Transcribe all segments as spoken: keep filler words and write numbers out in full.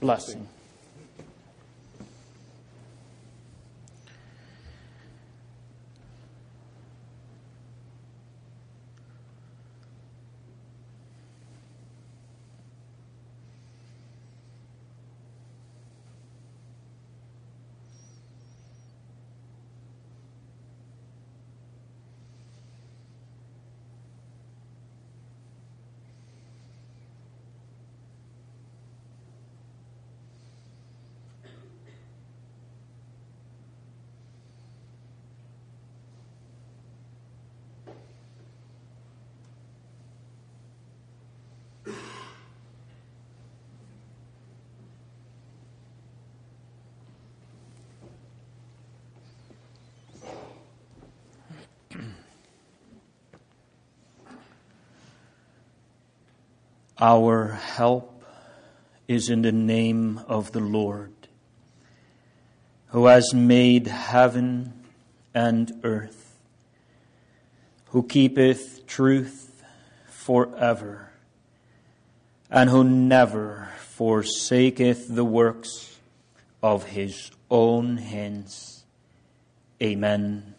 blessing. Our help is in the name of the Lord, who has made heaven and earth, who keepeth truth forever, and who never forsaketh the works of his own hands. Amen.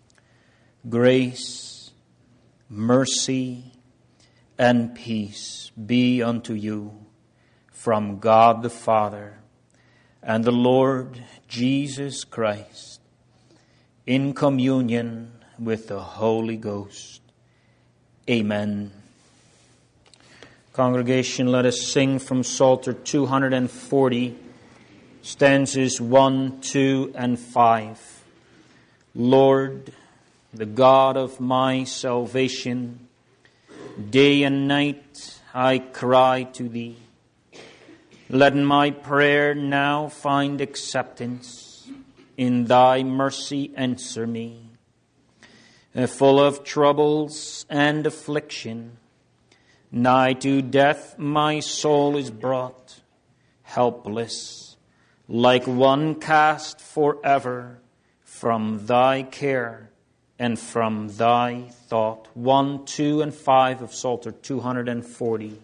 Grace, mercy, and peace be unto you from God the Father and the Lord Jesus Christ, in communion with the Holy Ghost. Amen. Congregation, let us sing from Psalter two hundred forty, stanzas one, two, and five. Lord, the God of my salvation, day and night I cry to Thee. Let my prayer now find acceptance. In Thy mercy answer me. Full of troubles and affliction, nigh to death my soul is brought, helpless, like one cast forever from Thy care and from Thy thought. One, two, and five of Psalter two hundred forty.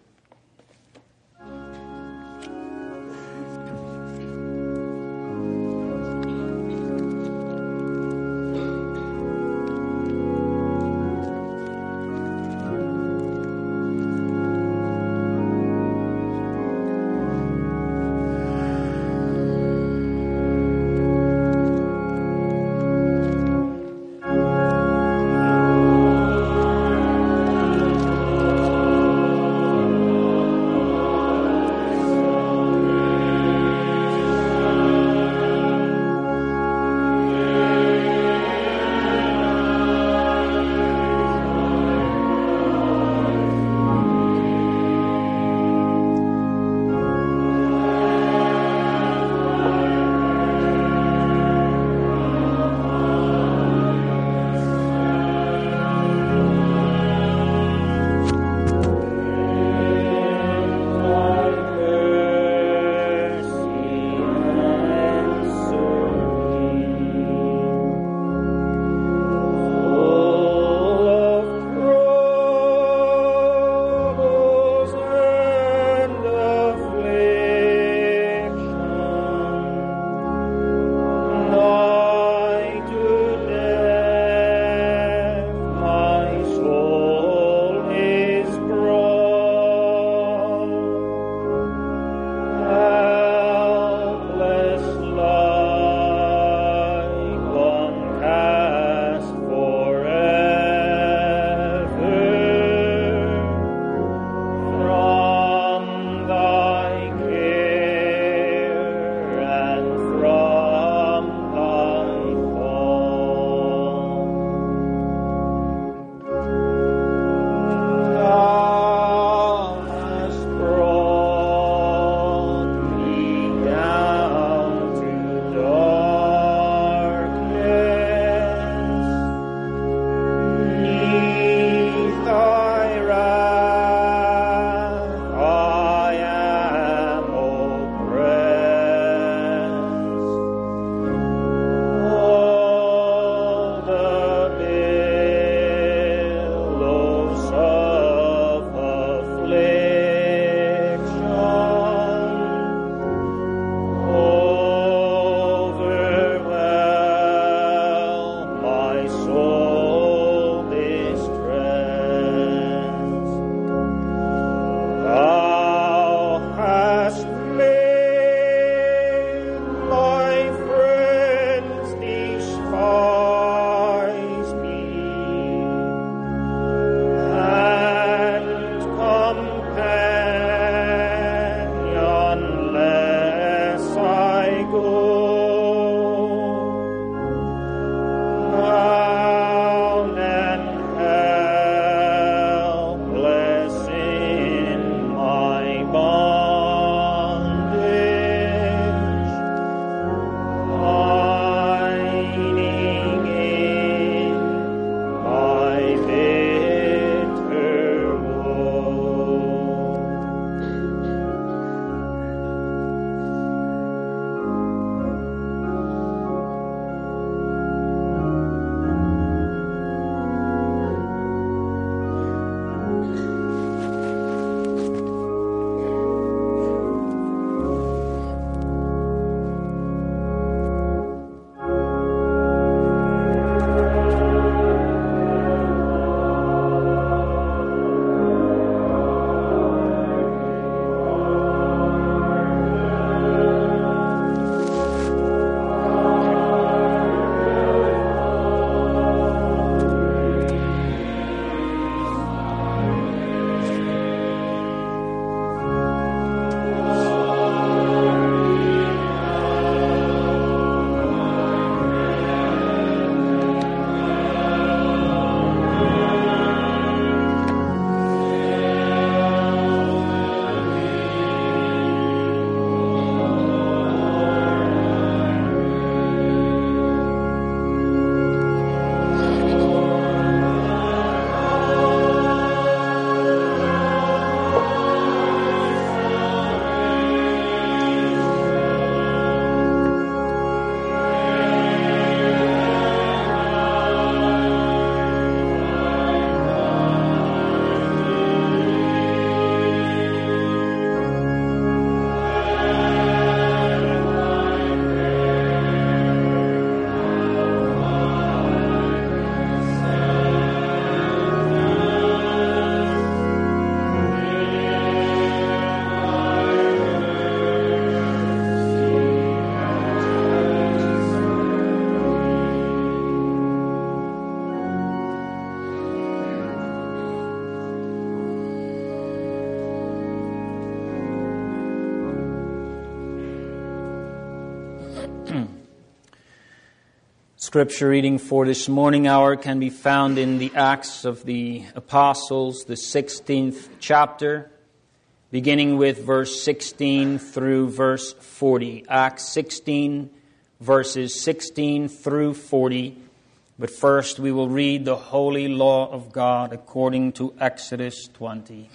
Scripture reading for this morning hour can be found in the Acts of the Apostles, the sixteenth chapter, beginning with verse sixteen through verse forty. Acts sixteen, verses sixteen through forty. But first we will read the holy law of God according to Exodus twenty.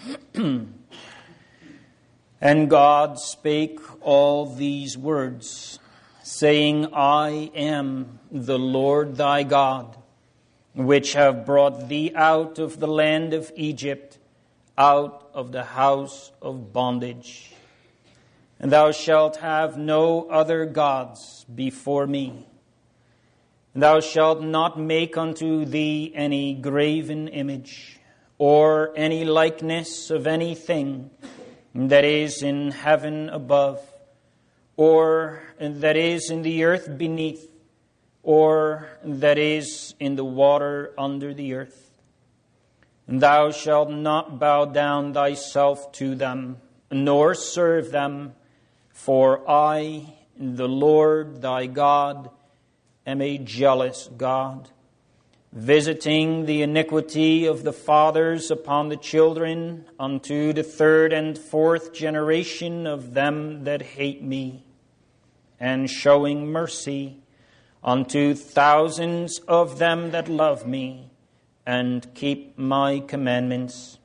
And God spake all these words, saying, I am the Lord thy God, which have brought thee out of the land of Egypt, out of the house of bondage. And thou shalt have no other gods before me. And thou shalt not make unto thee any graven image, or any likeness of anything that is in heaven above, or that is in the earth beneath, or that is in the water under the earth. And thou shalt not bow down thyself to them, nor serve them, for I, the Lord thy God, am a jealous God, visiting the iniquity of the fathers upon the children unto the third and fourth generation of them that hate me, and showing mercy unto thousands of them that love me and keep my commandments.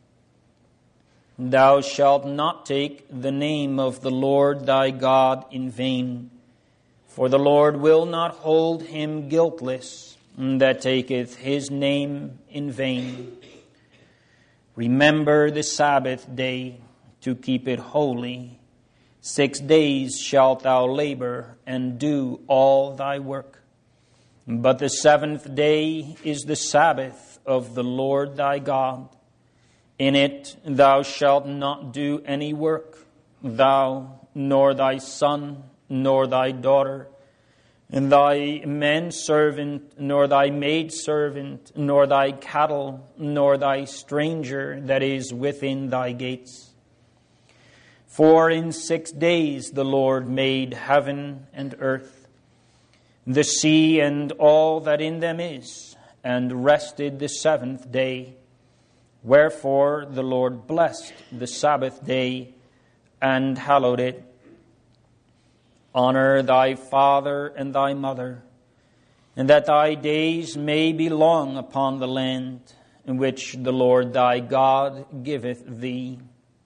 Thou shalt not take the name of the Lord thy God in vain, for the Lord will not hold him guiltless that taketh his name in vain. Remember the Sabbath day to keep it holy. Six days shalt thou labor and do all thy work. But the seventh day is the Sabbath of the Lord thy God. In it thou shalt not do any work, thou, nor thy son, nor thy daughter, and thy manservant, nor thy maidservant, nor thy cattle, nor thy stranger that is within thy gates. For in six days the Lord made heaven and earth, the sea and all that in them is, and rested the seventh day. Wherefore the Lord blessed the Sabbath day and hallowed it. Honor thy father and thy mother, and that thy days may be long upon the land in which the Lord thy God giveth thee.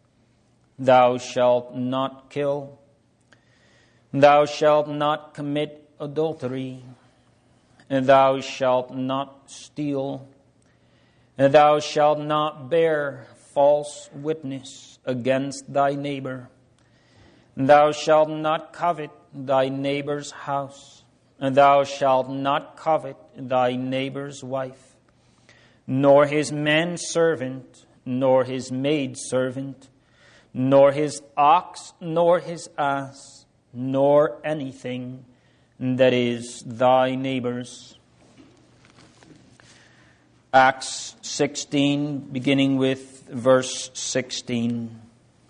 Thou shalt not kill. Thou shalt not commit adultery. And thou shalt not steal. And thou shalt not bear false witness against thy neighbor. And thou shalt not covet thy neighbor's house. And thou shalt not covet thy neighbor's wife, nor his manservant, nor his maidservant, nor his ox, nor his ass, nor anything that is thy neighbor's. Acts sixteen, beginning with verse sixteen.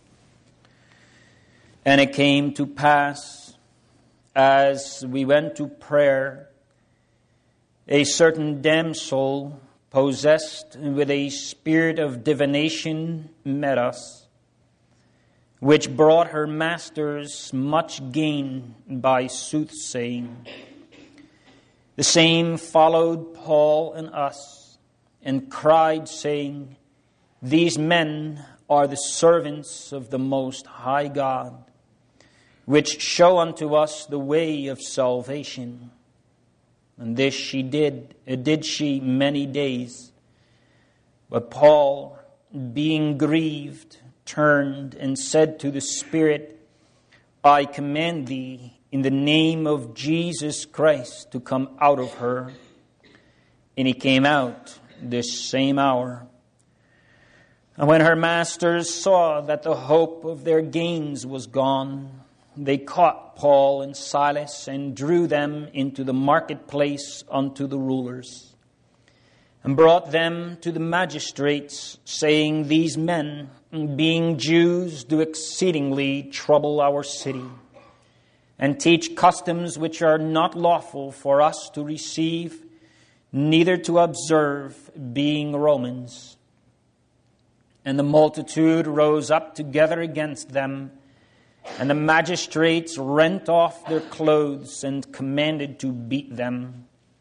And it came to pass, as we went to prayer, a certain damsel possessed with a spirit of divination met us, which brought her masters much gain by soothsaying. The same followed Paul and us, and cried, saying, These men are the servants of the Most High God, which show unto us the way of salvation. And this she did, uh, did she many days. But Paul, being grieved, turned and said to the Spirit, I command thee in the name of Jesus Christ to come out of her. And he came out this same hour. And when her masters saw that the hope of their gains was gone, they caught Paul and Silas and drew them into the marketplace unto the rulers, and brought them to the magistrates, saying, These men, being Jews, do exceedingly trouble our city, and teach customs which are not lawful for us to receive, neither to observe, being Romans. And the multitude rose up together against them, and the magistrates rent off their clothes and commanded to beat them.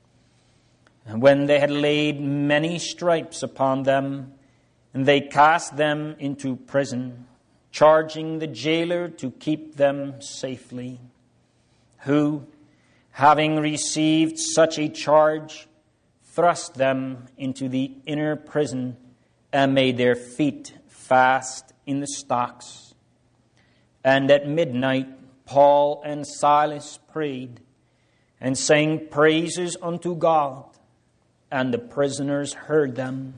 And when they had laid many stripes upon them, they cast them into prison, charging the jailer to keep them safely, who, having received such a charge, thrust them into the inner prison and made their feet fast in the stocks. And at midnight Paul and Silas prayed and sang praises unto God, and the prisoners heard them.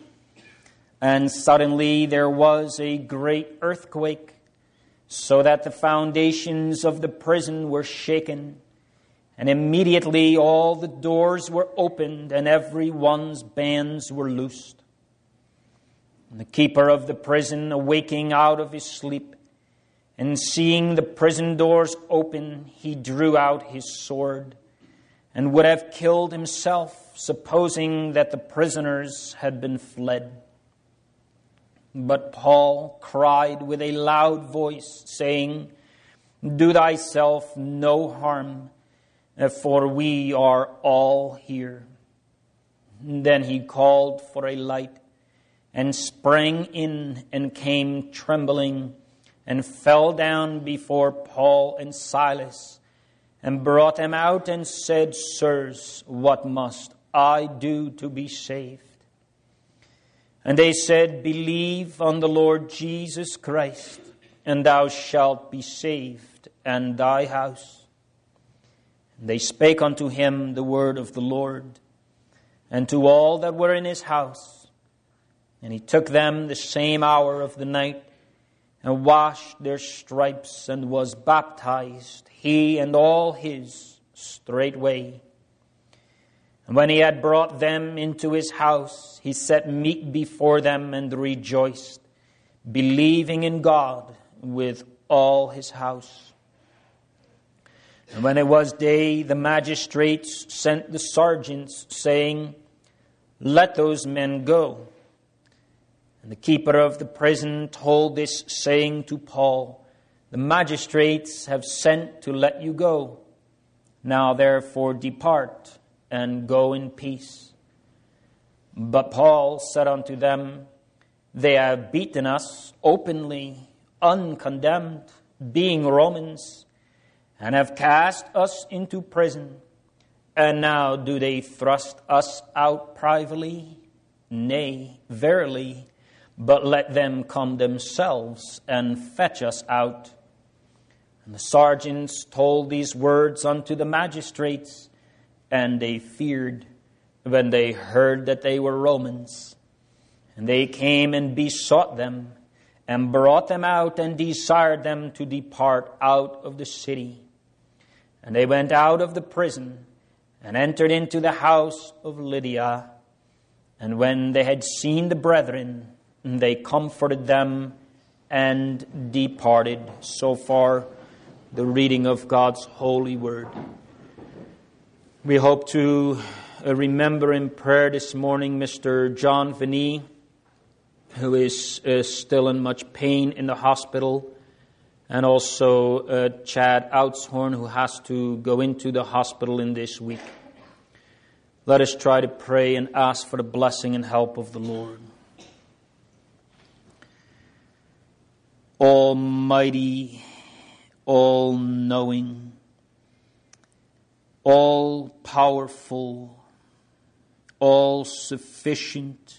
And suddenly there was a great earthquake, so that the foundations of the prison were shaken. And immediately all the doors were opened, and every one's bands were loosed. And the keeper of the prison, awaking out of his sleep, and seeing the prison doors open, he drew out his sword, and would have killed himself, supposing that the prisoners had been fled. But Paul cried with a loud voice, saying, Do thyself no harm, for we are all here. Then he called for a light, and sprang in, and came trembling, and fell down before Paul and Silas, and brought them out, and said, Sirs, what must I do to be saved? And they said, Believe on the Lord Jesus Christ, and thou shalt be saved, and thy house. And they spake unto him the word of the Lord, and to all that were in his house. And he took them the same hour of the night, and washed their stripes, and was baptized, he and all his, straightway. And when he had brought them into his house, he set meat before them, and rejoiced, believing in God with all his house. And when it was day, the magistrates sent the sergeants, saying, Let those men go. And the keeper of the prison told this saying to Paul, The magistrates have sent to let you go. Now therefore depart, and go in peace. But Paul said unto them, They have beaten us openly, uncondemned, being Romans, and have cast us into prison. And now do they thrust us out privately? Nay, verily, but let them come themselves and fetch us out. And the sergeants told these words unto the magistrates, and they feared when they heard that they were Romans. And they came and besought them, and brought them out, and desired them to depart out of the city. And they went out of the prison, and entered into the house of Lydia. And when they had seen the brethren, they comforted them, and departed. So far, the reading of God's holy word. We hope to uh, remember in prayer this morning Mister John Vinny, who is uh, still in much pain in the hospital, and also uh, Chad Outshorn, who has to go into the hospital in this week. Let us try to pray and ask for the blessing and help of the Lord. Almighty, all-knowing, all-powerful, all-sufficient,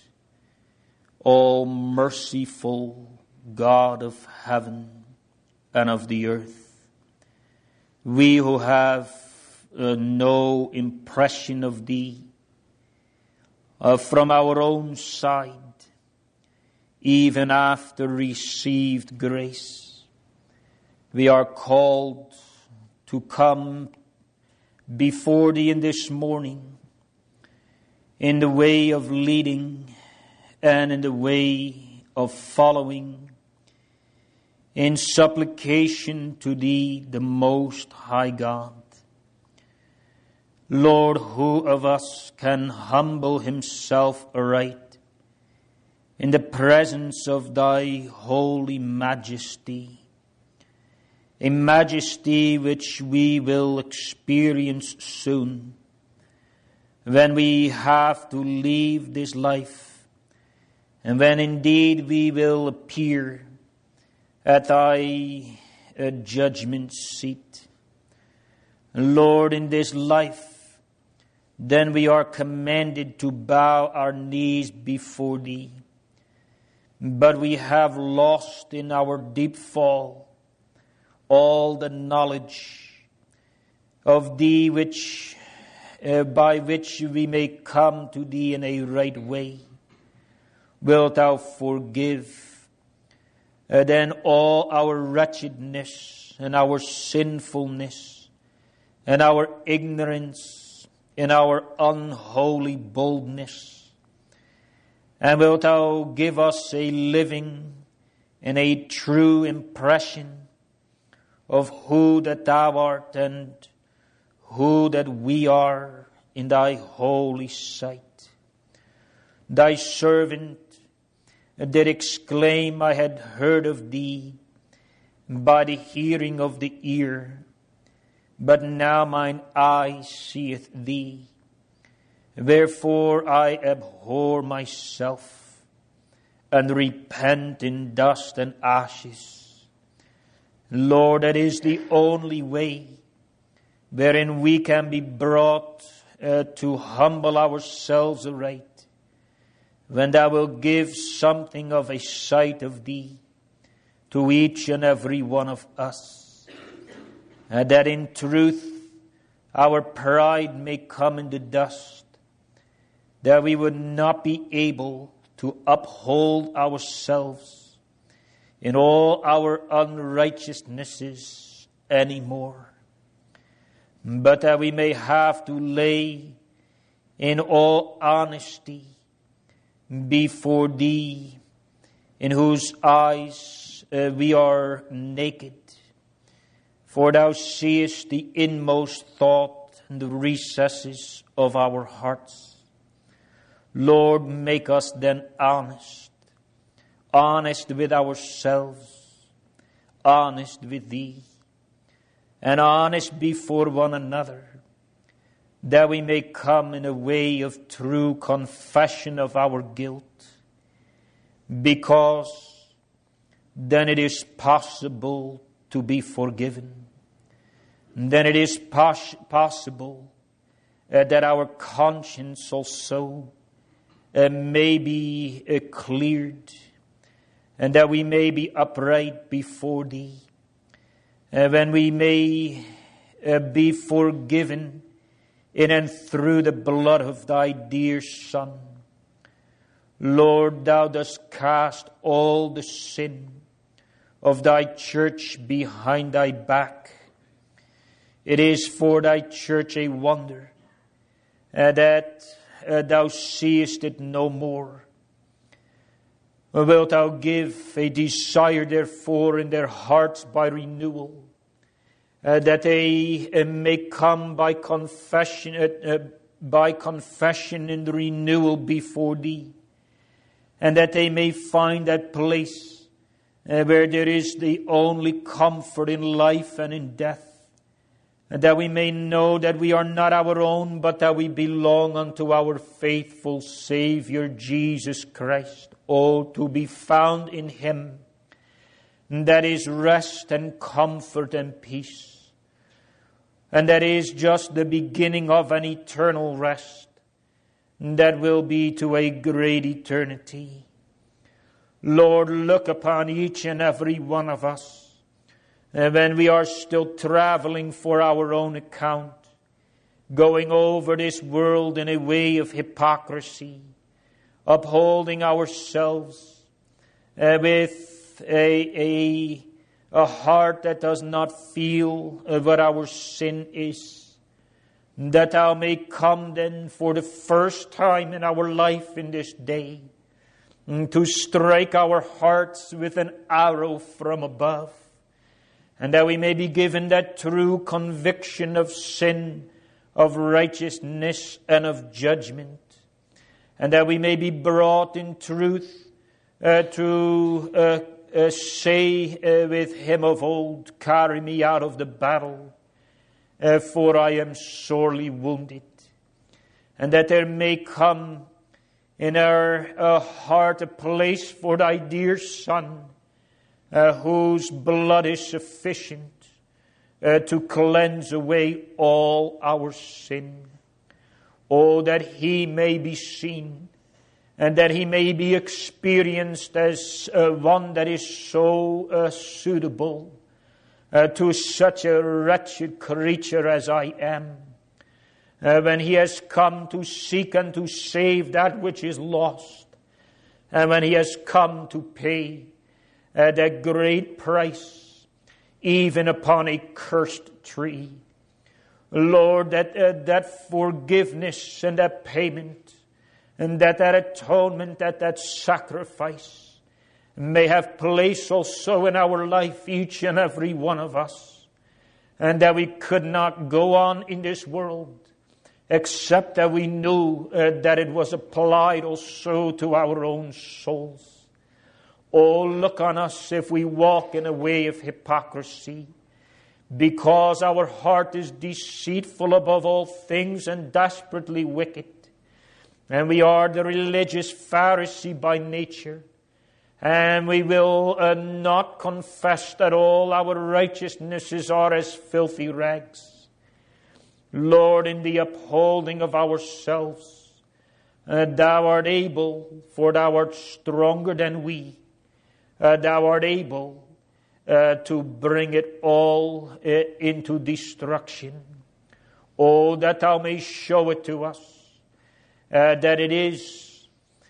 all-merciful God of heaven and of the earth, we who have uh, no impression of Thee uh, from our own side, even after received grace, we are called to come before Thee in this morning, in the way of leading and in the way of following, in supplication to Thee, the Most High God. Lord, who of us can humble himself aright in the presence of Thy holy majesty, a majesty which we will experience soon, when we have to leave this life, and when indeed we will appear at Thy uh, judgment seat. Lord, in this life, then we are commanded to bow our knees before Thee. But we have lost in our deep fall all the knowledge of Thee which, uh, by which we may come to Thee in a right way. Wilt Thou forgive uh, then all our wretchedness and our sinfulness and our ignorance in our unholy boldness? And wilt Thou give us a living and a true impression of who that Thou art and who that we are in Thy holy sight? Thy servant did exclaim, I had heard of Thee by the hearing of the ear, but now mine eye seeth Thee. Wherefore I abhor myself, and repent in dust and ashes. Lord, that is the only way wherein we can be brought uh, to humble ourselves aright, when Thou wilt give something of a sight of Thee to each and every one of us. And that in truth our pride may come in the dust, that we would not be able to uphold ourselves in all our unrighteousnesses anymore, but that we may have to lay in all honesty before Thee, in whose eyes uh, we are naked. For Thou seest the inmost thought and the recesses of our hearts. Lord, make us then honest, honest with ourselves, honest with Thee, and honest before one another, that we may come in a way of true confession of our guilt, because then it is possible to be forgiven. Then it is pos- possible uh, that our conscience also uh, may be uh, cleared, and that we may be upright before Thee, uh, when we may uh, be forgiven in and through the blood of Thy dear Son. Lord, Thou dost cast all the sin of Thy church behind Thy back. It is for Thy church a wonder uh, that uh, Thou seest it no more. Wilt Thou give a desire, therefore, in their hearts by renewal, uh, that they uh, may come by confession, uh, uh, by confession and renewal before Thee, and that they may find that place uh, where there is the only comfort in life and in death. And that we may know that we are not our own, but that we belong unto our faithful Savior, Jesus Christ. Oh, to be found in Him, that is rest and comfort and peace. And that is just the beginning of an eternal rest, that will be to a great eternity. Lord, look upon each and every one of us. And when we are still traveling for our own account, going over this world in a way of hypocrisy, upholding ourselves uh, with a, a, a heart that does not feel uh, what our sin is, that Thou may come then for the first time in our life in this day, to strike our hearts with an arrow from above, and that we may be given that true conviction of sin, of righteousness, and of judgment, and that we may be brought in truth uh, to uh, uh, say uh, with him of old, "Carry me out of the battle, uh, for I am sorely wounded," and that there may come in our uh, heart a place for thy dear Son, uh, whose blood is sufficient uh, to cleanse away all our sin. Oh, that he may be seen, and that he may be experienced as uh, one that is so uh, suitable uh, to such a wretched creature as I am. Uh, when he has come to seek and to save that which is lost, and when he has come to pay uh, that great price, even upon a cursed tree. Lord, that uh, that forgiveness and that payment, and that that atonement, that that sacrifice may have place also in our life, each and every one of us, and that we could not go on in this world except that we knew uh, that it was applied also to our own souls. Oh, look on us if we walk in a way of hypocrisy, because our heart is deceitful above all things and desperately wicked. And we are the religious Pharisee by nature. And we will uh, not confess that all our righteousnesses are as filthy rags. Lord, in the upholding of ourselves, uh, thou art able, for thou art stronger than we. Uh, thou art able uh, to bring it all uh, into destruction. Oh, that thou may show it to us, uh, that it is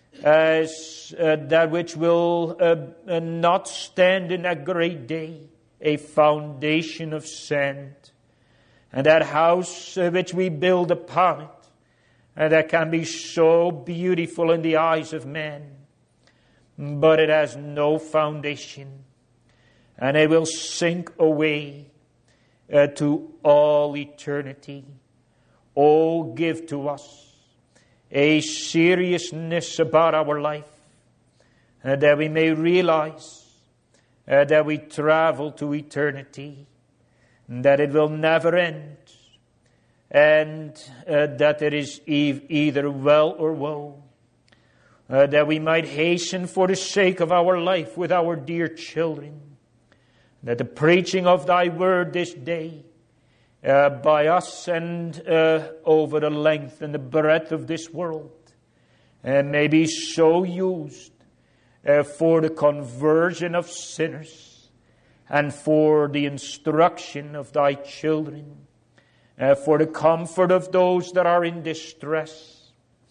as uh, that which will uh, uh, not stand in that great day, a foundation of sand. And that house uh, which we build upon it, and that can be so beautiful in the eyes of men, but it has no foundation, and it will sink away uh, to all eternity. Oh, give to us a seriousness about our life, uh, that we may realize uh, that we travel to eternity, that it will never end, and uh, that it is e- either well or woe, uh, that we might hasten for the sake of our life with our dear children, that the preaching of thy word this day, uh, by us and uh, over the length and the breadth of this world, uh, may be so used uh, for the conversion of sinners, and for the instruction of thy children, uh, for the comfort of those that are in distress.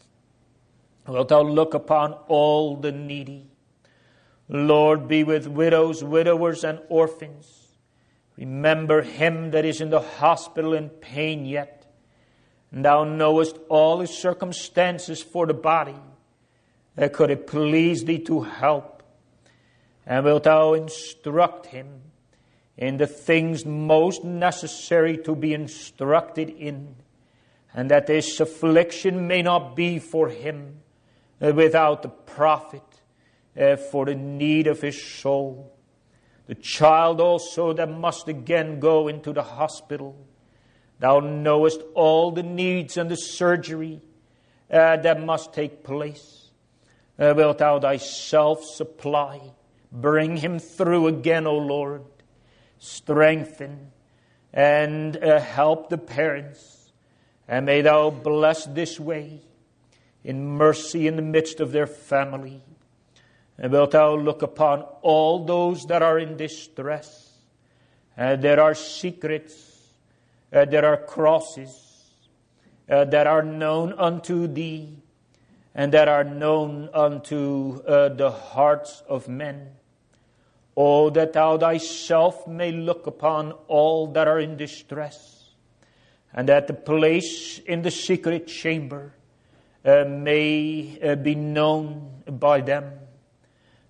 Wilt thou look upon all the needy? Lord, be with widows, widowers, and orphans. Remember him that is in the hospital in pain yet. And thou knowest all his circumstances for the body. Uh, could it please thee to help? And wilt thou instruct him in the things most necessary to be instructed in, and that this affliction may not be for him uh, without the profit uh, for the need of his soul. The child also that must again go into the hospital, thou knowest all the needs and the surgery uh, that must take place. Uh, wilt thou thyself supply? Bring him through again, O Lord. Strengthen and uh, help the parents. And may thou bless this way in mercy in the midst of their family. And wilt thou look upon all those that are in distress. And there are secrets, uh, there are crosses uh, that are known unto thee, and that are known unto uh, the hearts of men. Oh, that thou thyself may look upon all that are in distress, and that the place in the secret chamber uh, may uh, be known by them,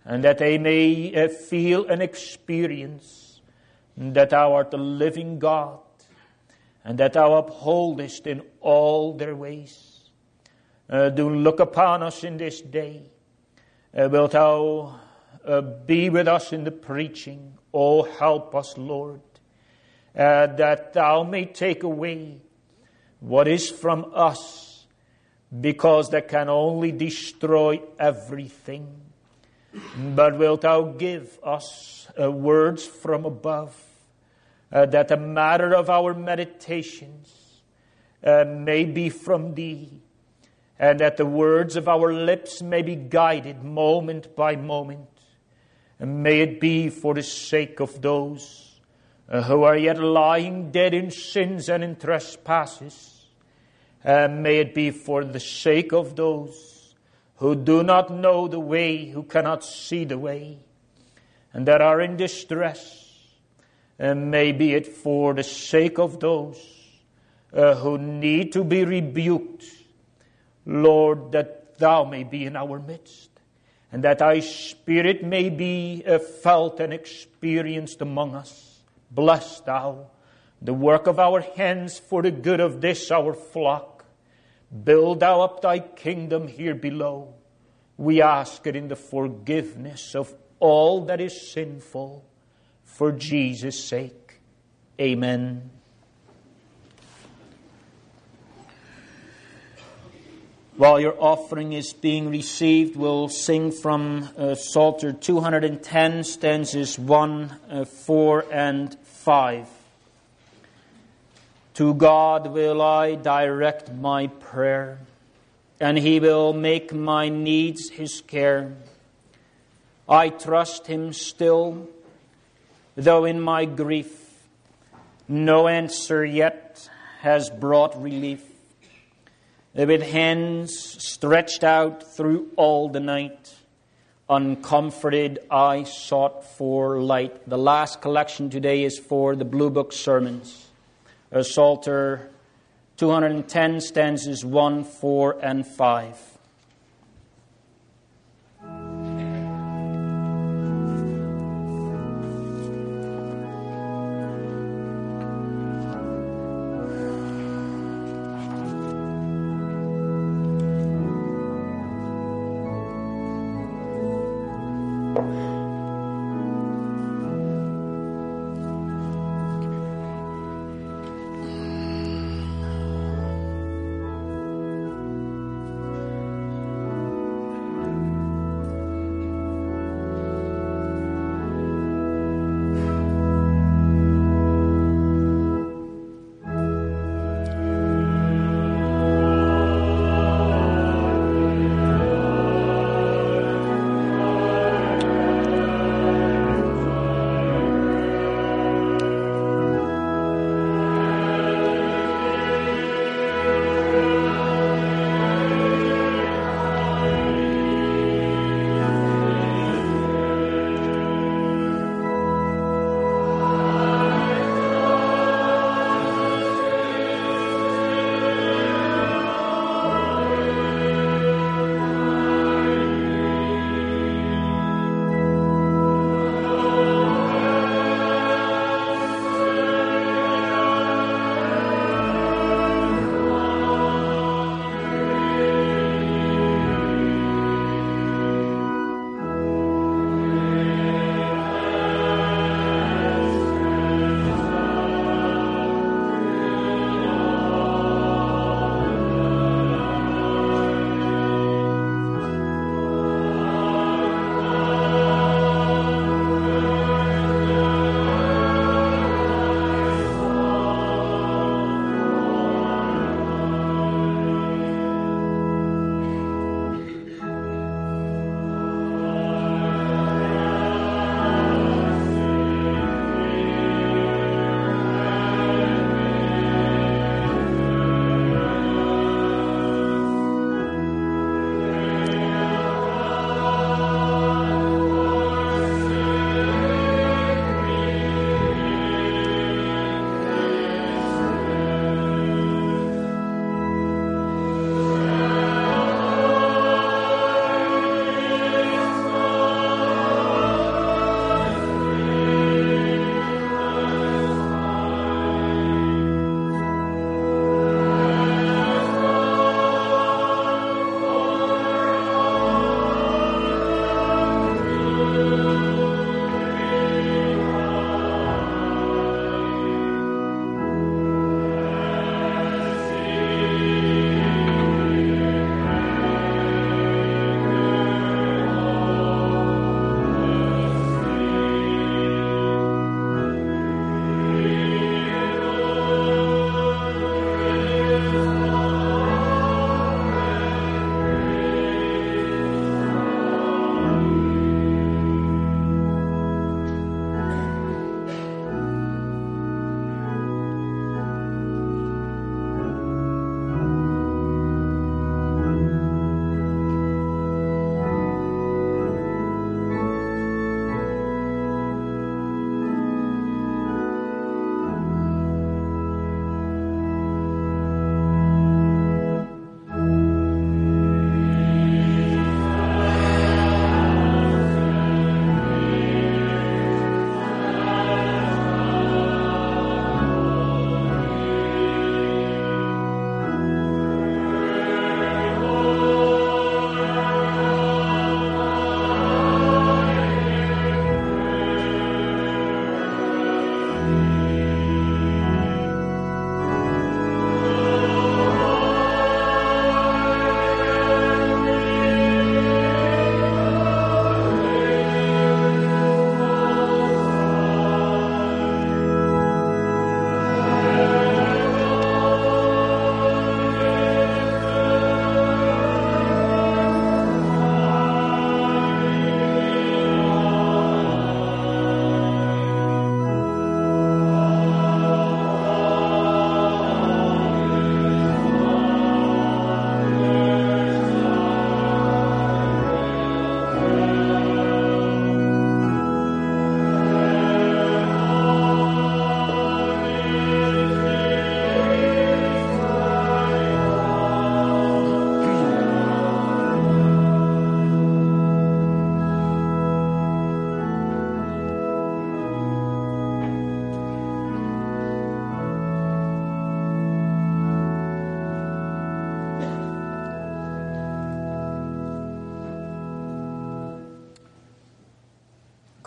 and that they may uh, feel and experience that thou art the living God, and that thou upholdest in all their ways. Uh, do look upon us in this day. Uh, wilt thou uh, be with us in the preaching? Oh, help us, Lord, uh, that thou may take away what is from us, because that can only destroy everything. But wilt thou give us uh, words from above, uh, that the matter of our meditations uh, may be from thee, and that the words of our lips may be guided moment by moment. And may it be for the sake of those uh, who are yet lying dead in sins and in trespasses. And may it be for the sake of those who do not know the way, who cannot see the way, and that are in distress. And may be it for the sake of those uh, who need to be rebuked. Lord, that thou may be in our midst, and that thy Spirit may be uh, felt and experienced among us. Bless thou the work of our hands for the good of this our flock. Build thou up thy kingdom here below. We ask it in the forgiveness of all that is sinful, for Jesus' sake. Amen. While your offering is being received, we'll sing from uh, Psalter two hundred ten, stanzas one, uh, four, and five. To God will I direct my prayer, and He will make my needs His care. I trust Him still, though in my grief no answer yet has brought relief. With hands stretched out through all the night, uncomforted I sought for light. The last collection today is for the Blue Book sermons. Uh, Psalter two hundred ten, stanzas one, four, and five.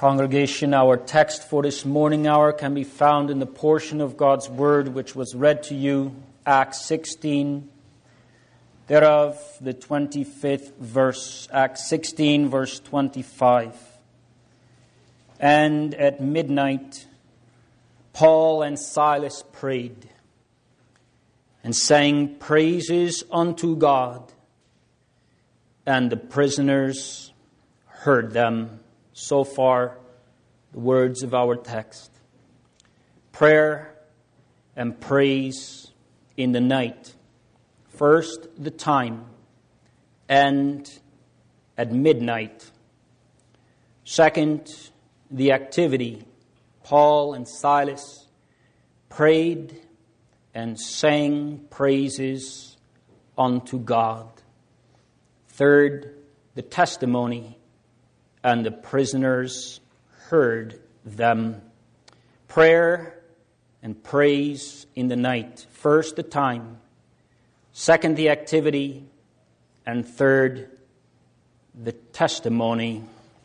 Congregation, our text for this morning hour can be found in the portion of God's Word which was read to you, Acts sixteen, thereof the twenty-fifth verse, Acts sixteen, verse twenty-five. And at midnight, Paul and Silas prayed and sang praises unto God, and the prisoners heard them. So far, the words of our text. Prayer and praise in the night. First, the time, and at midnight. Second, the activity. Paul and Silas prayed and sang praises unto God. Third, the testimony, and the prisoners heard them. Prayer and praise in the night. First, the time. Second, the activity. And third, the testimony.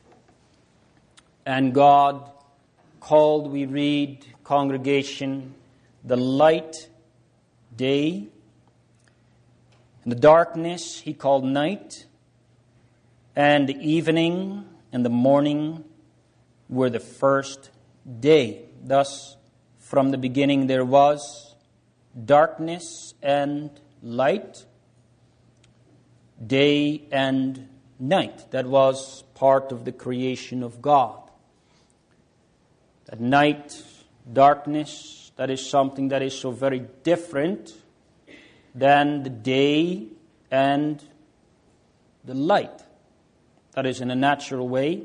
And God called, we read, congregation, the light day, and the darkness he called night, and the evening and the morning were the first day. Thus, from the beginning there was darkness and light, day and night. That was part of the creation of God. That night, darkness, that is something that is so very different than the day and the light. That is in a natural way.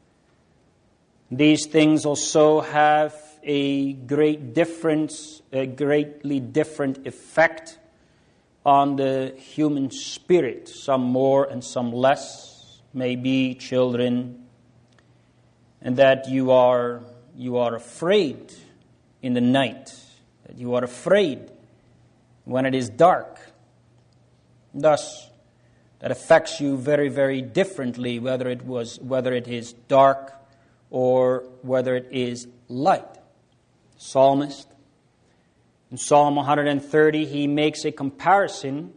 These things also have a great difference, a greatly different effect on the human spirit. Some more and some less, maybe children, and that you are you are afraid in the night, that you are afraid when it is dark. Thus, that affects you very, very differently, whether it was whether it is dark or whether it is light. Psalmist, in Psalm one hundred thirty, he makes a comparison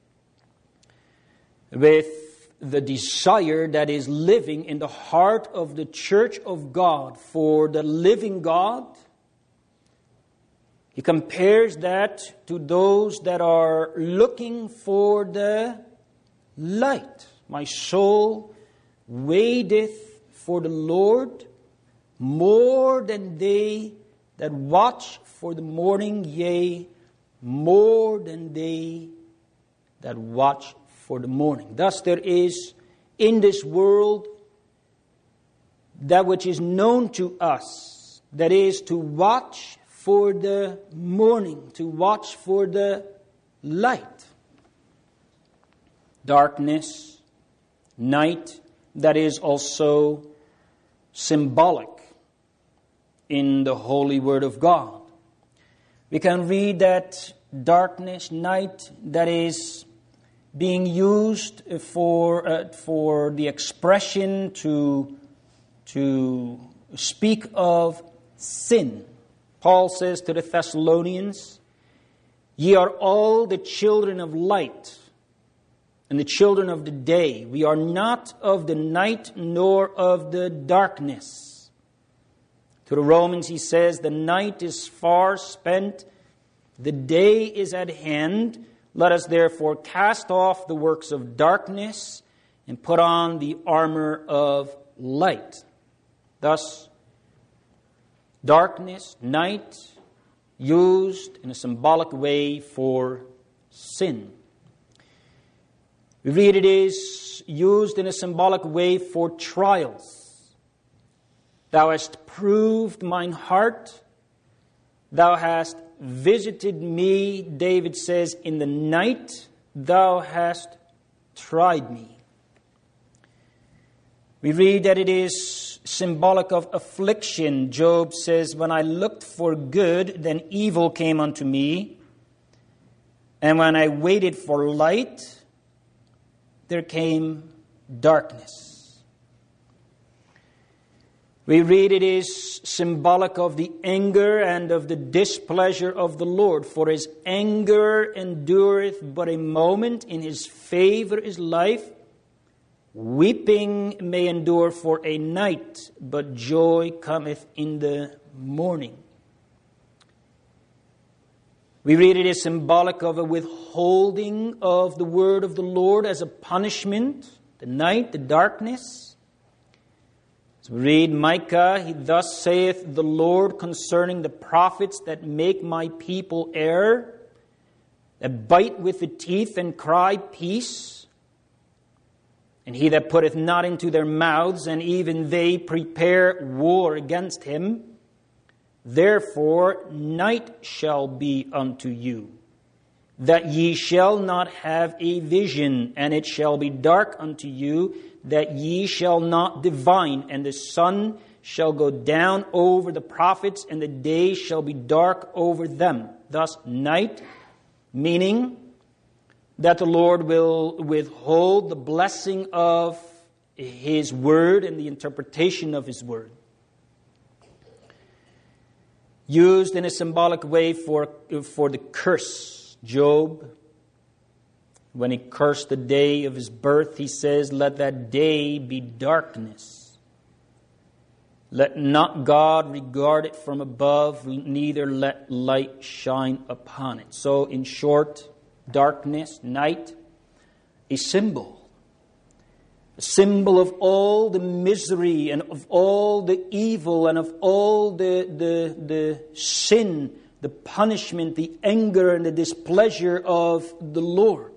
with the desire that is living in the heart of the church of God for the living God. He compares that to those that are looking for the light. My soul waiteth for the Lord more than they that watch for the morning, yea, more than they that watch for the morning. Thus there is in this world that which is known to us, that is to watch for the morning, to watch for the light. Darkness, night, that is also symbolic in the Holy Word of God. We can read that darkness, night, that is being used for uh, for the expression to to speak of sin. Paul says to the Thessalonians, "Ye are all the children of light and the children of the day. We are not of the night nor of the darkness." To the Romans he says, "The night is far spent, the day is at hand. Let us therefore cast off the works of darkness and put on the armor of light." Thus, darkness, night, used in a symbolic way for sin. We read it is used in a symbolic way for trials. "Thou hast proved mine heart. Thou hast visited me," David says, "in the night. Thou hast tried me." We read that it is symbolic of affliction. Job says, "When I looked for good, then evil came unto me. And when I waited for light, there came darkness." We read it is symbolic of the anger and of the displeasure of the Lord. For his anger endureth but a moment, in his favor is life. Weeping may endure for a night, but joy cometh in the morning. We read it is symbolic of a withholding of the word of the Lord as a punishment, the night, the darkness. As we read Micah, he thus saith the Lord concerning the prophets that make my people err, that bite with the teeth and cry peace, and he that putteth not into their mouths, and even they prepare war against him. Therefore night shall be unto you, that ye shall not have a vision, and it shall be dark unto you, that ye shall not divine, and the sun shall go down over the prophets, and the day shall be dark over them. Thus night, meaning that the Lord will withhold the blessing of his word and the interpretation of his word. Used in a symbolic way for, for the curse. Job, when he cursed the day of his birth, he says, let that day be darkness. Let not God regard it from above, neither let light shine upon it. So in short, darkness, night, a symbol. A symbol of all the misery and of all the evil and of all the, the, the sin, the punishment, the anger and the displeasure of the Lord.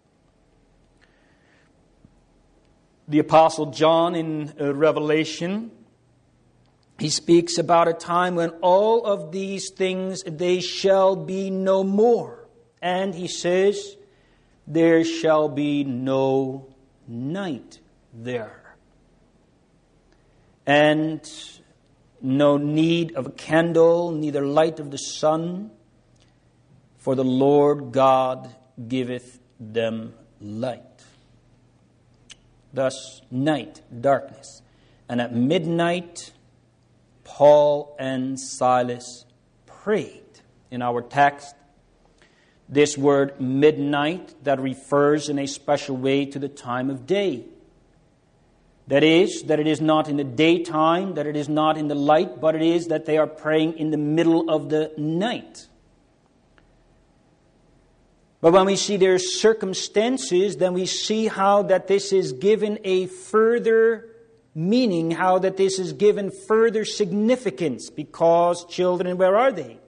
The Apostle John in uh, Revelation, he speaks about a time when all of these things, they shall be no more. And he says, there shall be no night there, and no need of a candle, neither light of the sun, for the Lord God giveth them light. Thus, night, darkness. And at midnight, Paul and Silas prayed. In our text, this word midnight, that refers in a special way to the time of day. That is, that it is not in the daytime, that it is not in the light, but it is that they are praying in the middle of the night. But when we see their circumstances, then we see how that this is given a further meaning, how that this is given further significance, because children, where are they?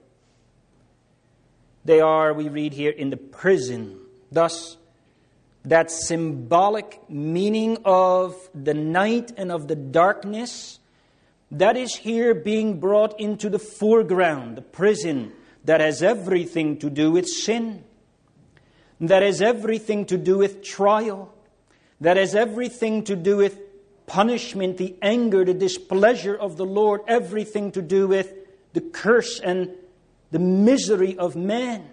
They are, we read here, in the prison. Thus, that symbolic meaning of the night and of the darkness, that is here being brought into the foreground. The prison that has everything to do with sin, that has everything to do with trial, that has everything to do with punishment, the anger, the displeasure of the Lord, everything to do with the curse and the misery of man.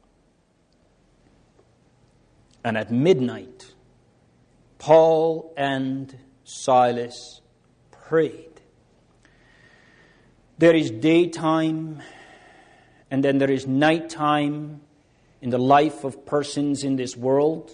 And at midnight, Paul and Silas prayed. There is daytime, and then there is nighttime in the life of persons in this world,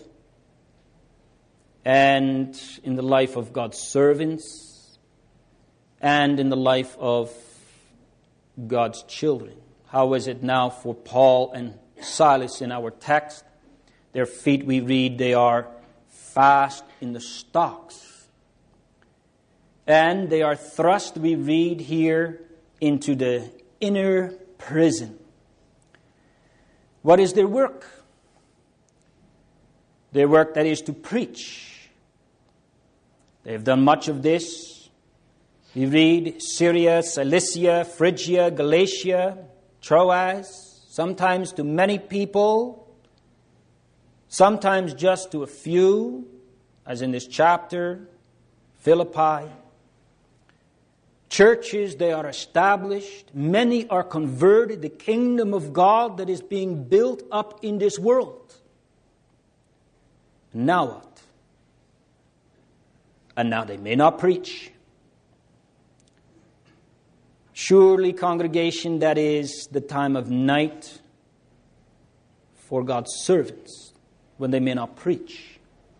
and in the life of God's servants, and in the life of God's children. How is it now for Paul and Silas in our text? Their feet, we read, they are fast in the stocks. And they are thrust, we read here, into the inner prison. What is their work? Their work, that is to preach. They have done much of this. We read Syria, Cilicia, Phrygia, Galatia, Troas, sometimes to many people, sometimes just to a few, as in this chapter, Philippi. Churches, they are established. Many are converted. The kingdom of God that is being built up in this world. Now what? And now they may not preach. Surely, congregation, that is the time of night for God's servants, when they may not preach.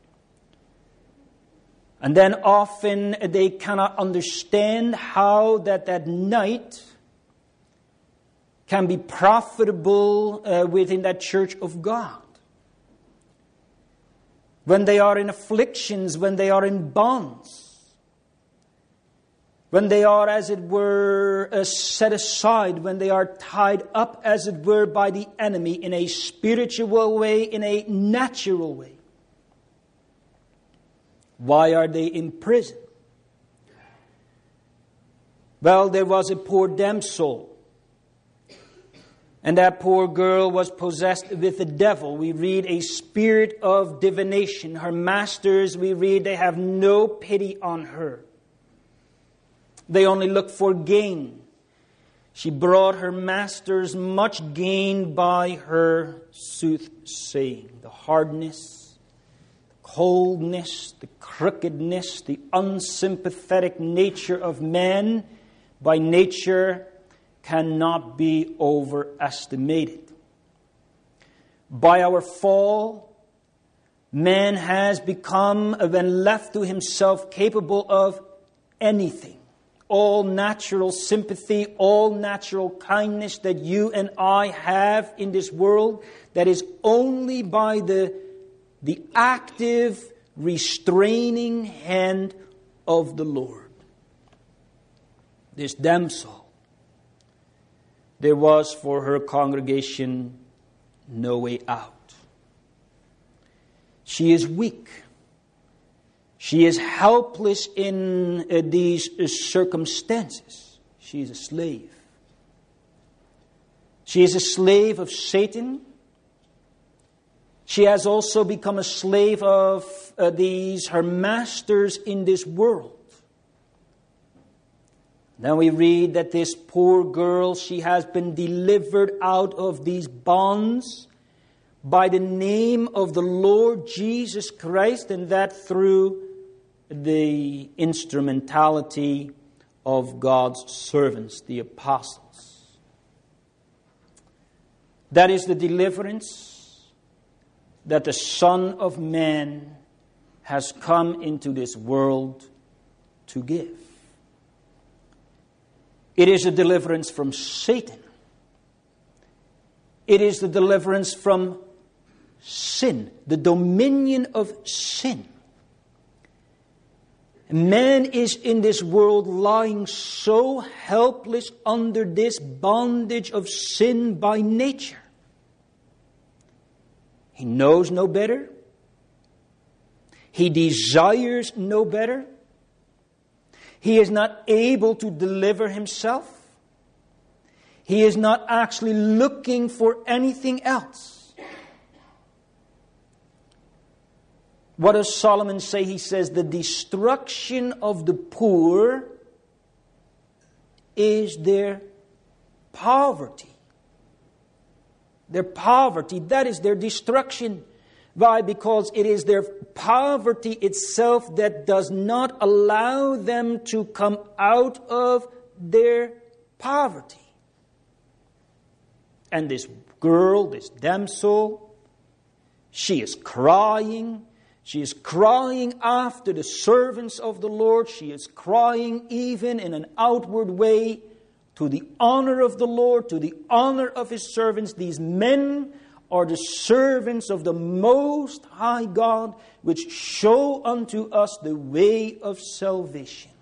And then often they cannot understand how that that night can be profitable uh, within that church of God. When they are in afflictions, when they are in bonds, when they are, as it were, uh, set aside, when they are tied up, as it were, by the enemy in a spiritual way, in a natural way. Why are they in prison? Well, there was a poor damsel, and that poor girl was possessed with the devil. We read a spirit of divination. Her masters, we read, they have no pity on her. They only look for gain. She brought her masters much gain by her soothsaying. The hardness, the coldness, the crookedness, the unsympathetic nature of man by nature cannot be overestimated. By our fall, man has become, when left to himself, capable of anything. All natural sympathy, all natural kindness that you and I have in this world, that is only by the, the active, restraining hand of the Lord. This damsel, there was for her congregation no way out. She is weak. She is helpless in uh, these uh, circumstances. She is a slave. She is a slave of Satan. She has also become a slave of uh, these, her masters in this world. Then we read that this poor girl, she has been delivered out of these bonds by the name of the Lord Jesus Christ, and that through the instrumentality of God's servants, the apostles. That is the deliverance that the Son of Man has come into this world to give. It is a deliverance from Satan. It is the deliverance from sin, the dominion of sin. Man is in this world lying so helpless under this bondage of sin by nature. He knows no better. He desires no better. He is not able to deliver himself. He is not actually looking for anything else. What does Solomon say? He says, the destruction of the poor is their poverty. Their poverty, that is their destruction. Why? Because it is their poverty itself that does not allow them to come out of their poverty. And this girl, this damsel, she is crying. She is crying after the servants of the Lord. She is crying even in an outward way to the honor of the Lord, to the honor of His servants. These men are the servants of the Most High God, which show unto us the way of salvation.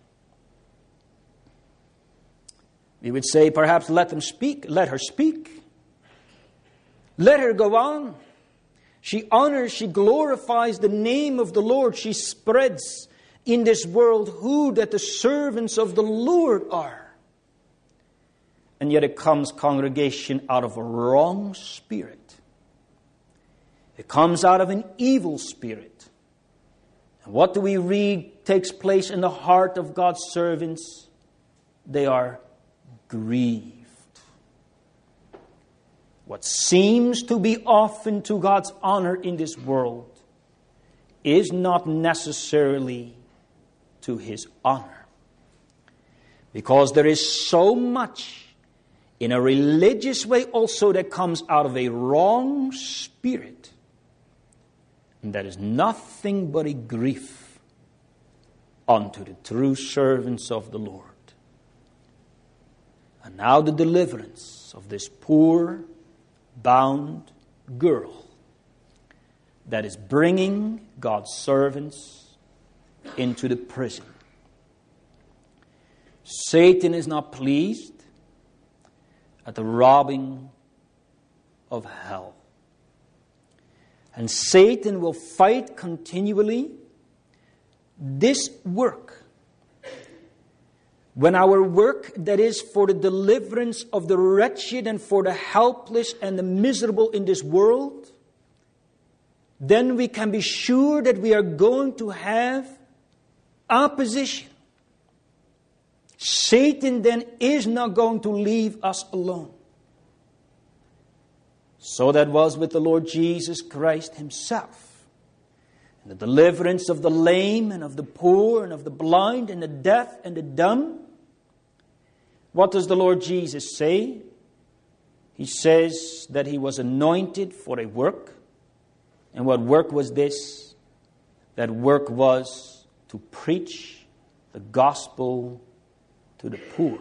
We would say, perhaps let them speak, let her speak. Let her go on. She honors, she glorifies the name of the Lord. She spreads in this world who that the servants of the Lord are. And yet it comes, congregation, out of a wrong spirit. It comes out of an evil spirit. And what do we read takes place in the heart of God's servants? They are grieved. What seems to be often to God's honor in this world is not necessarily to His honor. Because there is so much in a religious way also that comes out of a wrong spirit. And that is nothing but a grief unto the true servants of the Lord. And now the deliverance of this poor, bound girl that is bringing God's servants into the prison. Satan is not pleased at the robbing of hell. And Satan will fight continually this work. When our work that is for the deliverance of the wretched and for the helpless and the miserable in this world, then we can be sure that we are going to have opposition. Satan then is not going to leave us alone. So that was with the Lord Jesus Christ himself. And the deliverance of the lame and of the poor and of the blind and the deaf and the dumb. What does the Lord Jesus say? He says that he was anointed for a work. And what work was this? That work was to preach the gospel to the poor.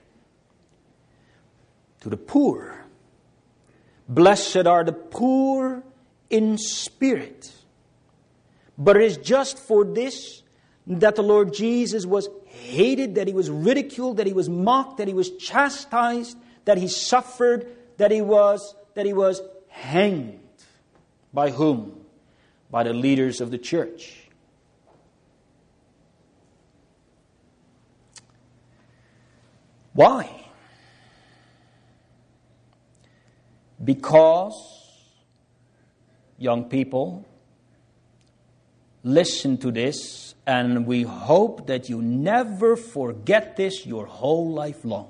To the poor. Blessed are the poor in spirit. But it is just for this that the Lord Jesus was hated, that he was ridiculed, that he was mocked, that he was chastised, that he suffered, that he was, that he was hanged. By whom? By the leaders of the church. Why? Because, young people, listen to this, and we hope that you never forget this your whole life long.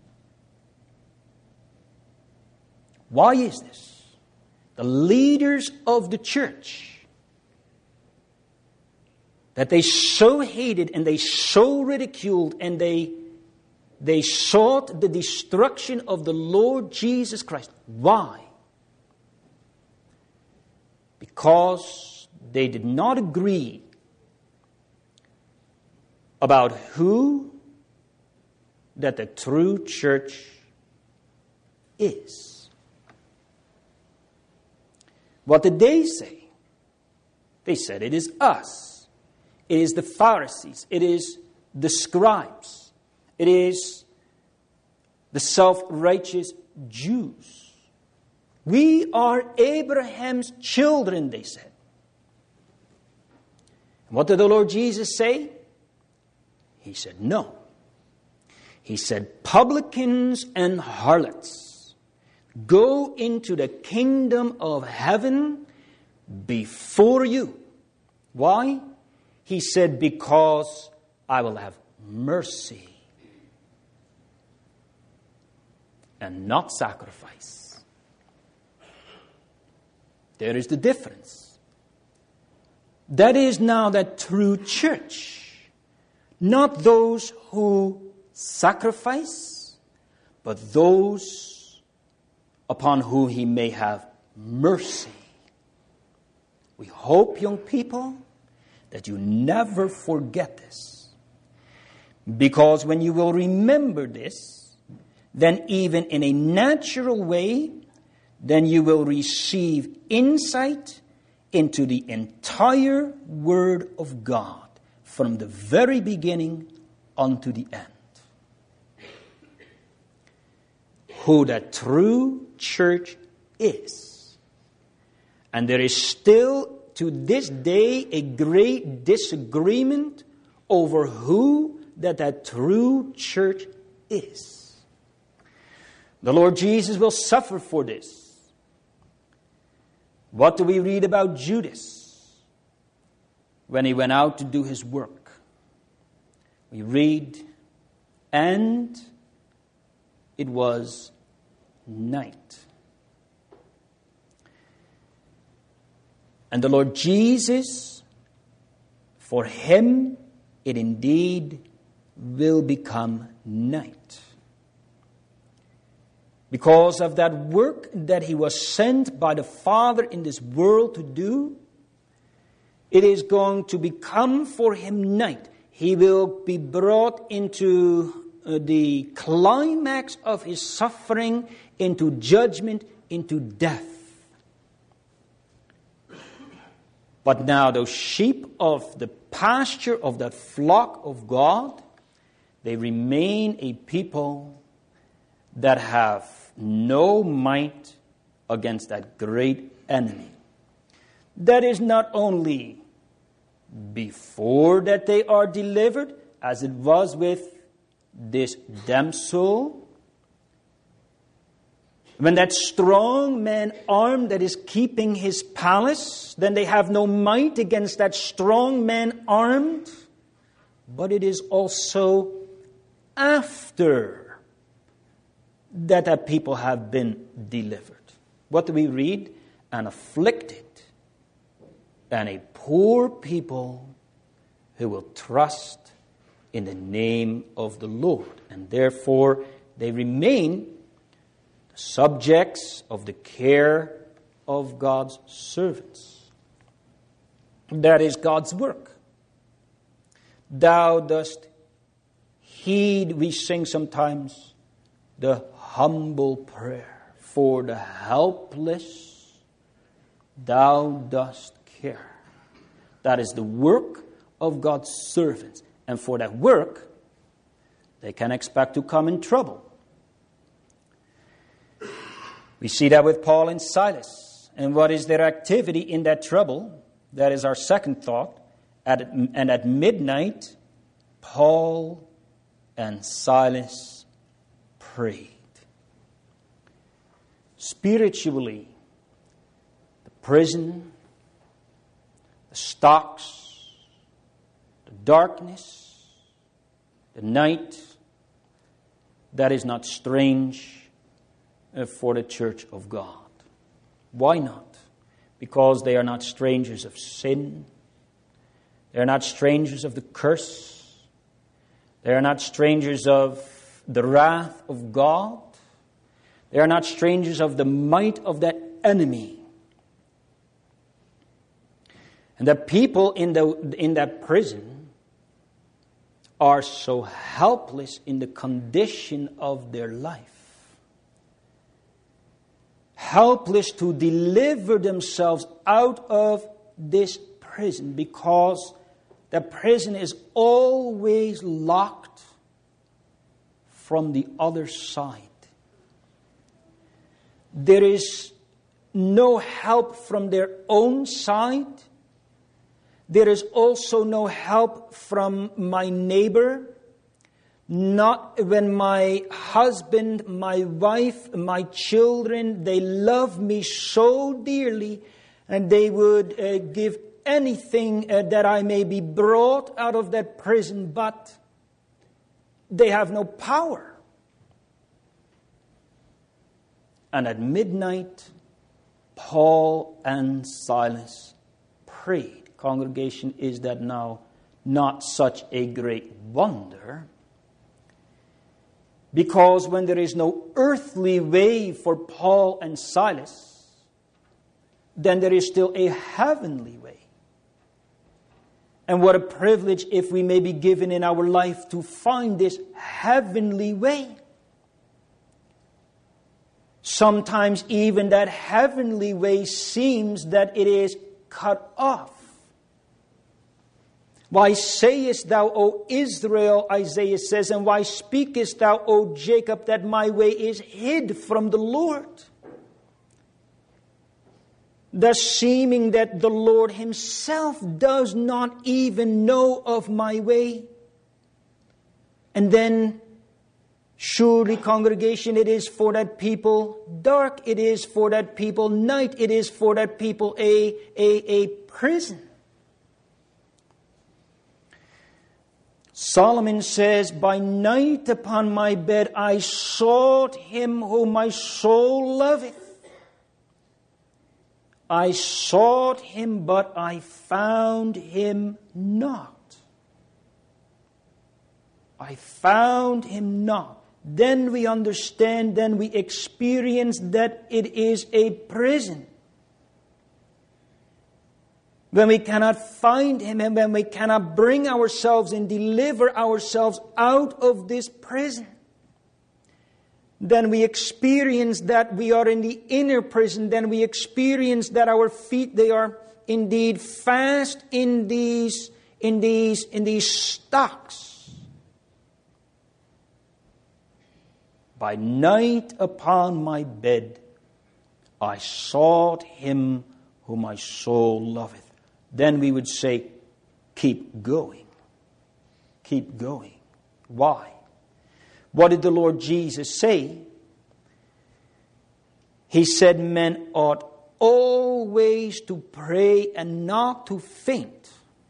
Why is this? The leaders of the church, that they so hated and they so ridiculed and they, they sought the destruction of the Lord Jesus Christ. Why? Because they did not agree about who that the true church is. What did they say? They said it is us. It is the Pharisees. It is the scribes. It is the self-righteous Jews. We are Abraham's children, they said. And what did the Lord Jesus say? He said, no. He said, publicans and harlots, go into the kingdom of heaven before you. Why? He said, because I will have mercy and not sacrifice. There is the difference. That is now that true church. Not those who sacrifice, but those upon whom he may have mercy. We hope, young people, that you never forget this. Because when you will remember this, then even in a natural way, then you will receive insight into the entire Word of God from the very beginning unto the end. Who that true church is. And there is still to this day a great disagreement over who that that true church is. The Lord Jesus will suffer for this. What do we read about Judas when he went out to do his work? We read, and it was night. And the Lord Jesus, for him it indeed will become night. Because of that work that he was sent by the Father in this world to do, it is going to become for him night. He will be brought into uh, the climax of his suffering, into judgment, into death. But now those sheep of the pasture of that flock of God, they remain a people that have no might against that great enemy. That is not only before that they are delivered, as it was with this damsel. When that strong man armed that is keeping his palace, then they have no might against that strong man armed. But it is also after that that people have been delivered. What do we read? An afflicted and a poor people who will trust in the name of the Lord. And therefore they remain subjects of the care of God's servants. That is God's work. Thou dost heed, we sing sometimes, the humble prayer for the helpless. Thou dost care. That is the work of God's servants. And for that work, they can expect to come in trouble. We see that with Paul and Silas. And what is their activity in that trouble? That is our second thought. At, and at midnight, Paul and Silas prayed. Spiritually, the prison, the stocks, the darkness, the night, that is not strange for the church of God. Why not? Because they are not strangers of sin. They are not strangers of the curse. They are not strangers of the wrath of God. They are not strangers of the might of that enemy. And the people in the in that prison are so helpless in the condition of their life. Helpless to deliver themselves out of this prison, because the prison is always locked from the other side. There is no help from their own side. There is also no help from my neighbor. Not when my husband, my wife, my children, they love me so dearly, and they would uh, give anything uh, that I may be brought out of that prison, but they have no power. And at midnight, Paul and Silas prayed. Congregation, is that now not such a great wonder? Because when there is no earthly way for Paul and Silas, then there is still a heavenly way. And what a privilege if we may be given in our life to find this heavenly way. Sometimes even that heavenly way seems that it is cut off. Why sayest thou, O Israel, Isaiah says, and why speakest thou, O Jacob, that my way is hid from the Lord? Thus seeming that the Lord himself does not even know of my way. And then, surely, congregation, it is for that people dark, it is for that people night, it is for that people a, a, a prison. Solomon says, by night upon my bed I sought him whom my soul loveth. I sought him, but I found him not. I found him not. Then we understand, then we experience that it is a prison. When we cannot find him and when we cannot bring ourselves and deliver ourselves out of this prison, then we experience that we are in the inner prison. Then we experience that our feet, they are indeed fast in these, in these, in these stocks. By night upon my bed, I sought him whom my soul loveth. Then we would say, keep going. Keep going. Why? What did the Lord Jesus say? He said men ought always to pray and not to faint.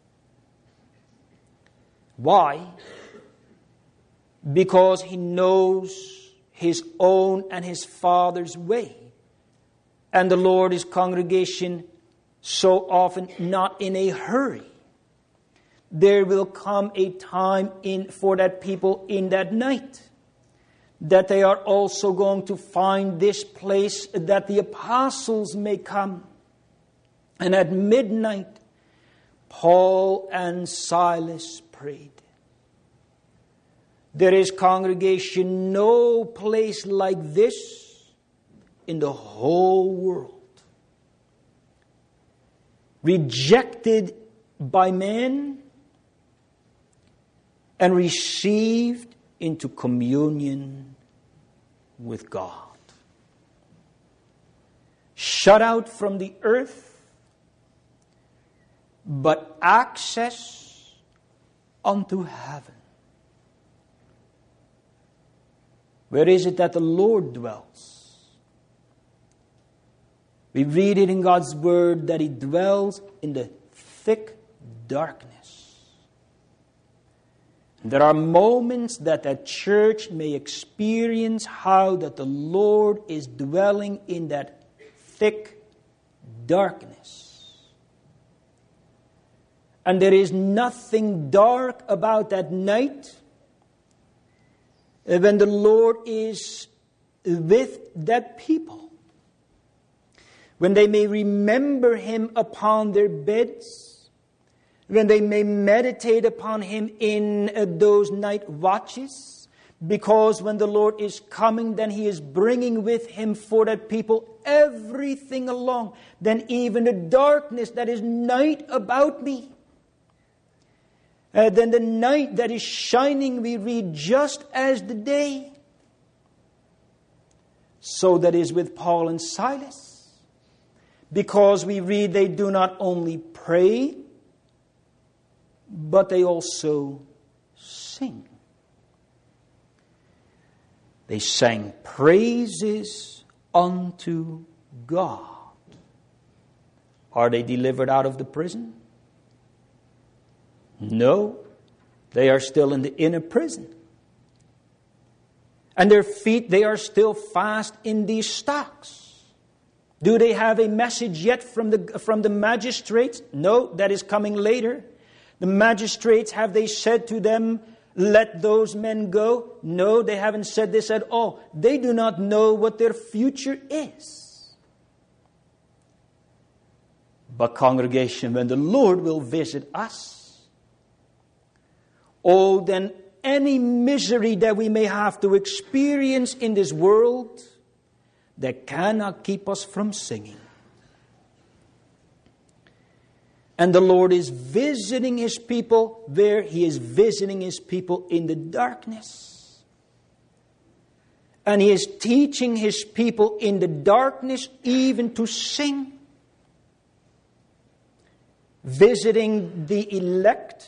Why? Because he knows his own and his Father's way. And the Lord, his congregation, so often not in a hurry. There will come a time in for that people in that night that they are also going to find this place that the apostles may come. And at midnight, Paul and Silas prayed. There is, congregation, no place like this in the whole world. Rejected by men and received into communion with God. Shut out from the earth, but access unto heaven. Where is it that the Lord dwells? We read it in God's Word that He dwells in the thick darkness. There are moments that a church may experience how that the Lord is dwelling in that thick darkness. And there is nothing dark about that night when the Lord is with that people. When they may remember Him upon their beds, when they may meditate upon Him in uh, those night watches, because when the Lord is coming, then He is bringing with Him for that people everything along, then even the darkness that is night about me. Uh, then the night that is shining, we read, just as the day. So that is with Paul and Silas. Because we read they do not only pray, but they also sing. They sang praises unto God. Are they delivered out of the prison? No, they are still in the inner prison. And their feet, they are still fast in these stocks. Do they have a message yet from the from the magistrates? No, that is coming later. The magistrates, have they said to them, let those men go? No, they haven't said this at all. They do not know what their future is. But congregation, when the Lord will visit us, oh, then any misery that we may have to experience in this world, that cannot keep us from singing. And the Lord is visiting His people where He is visiting His people in the darkness. And He is teaching His people in the darkness even to sing. Visiting the elect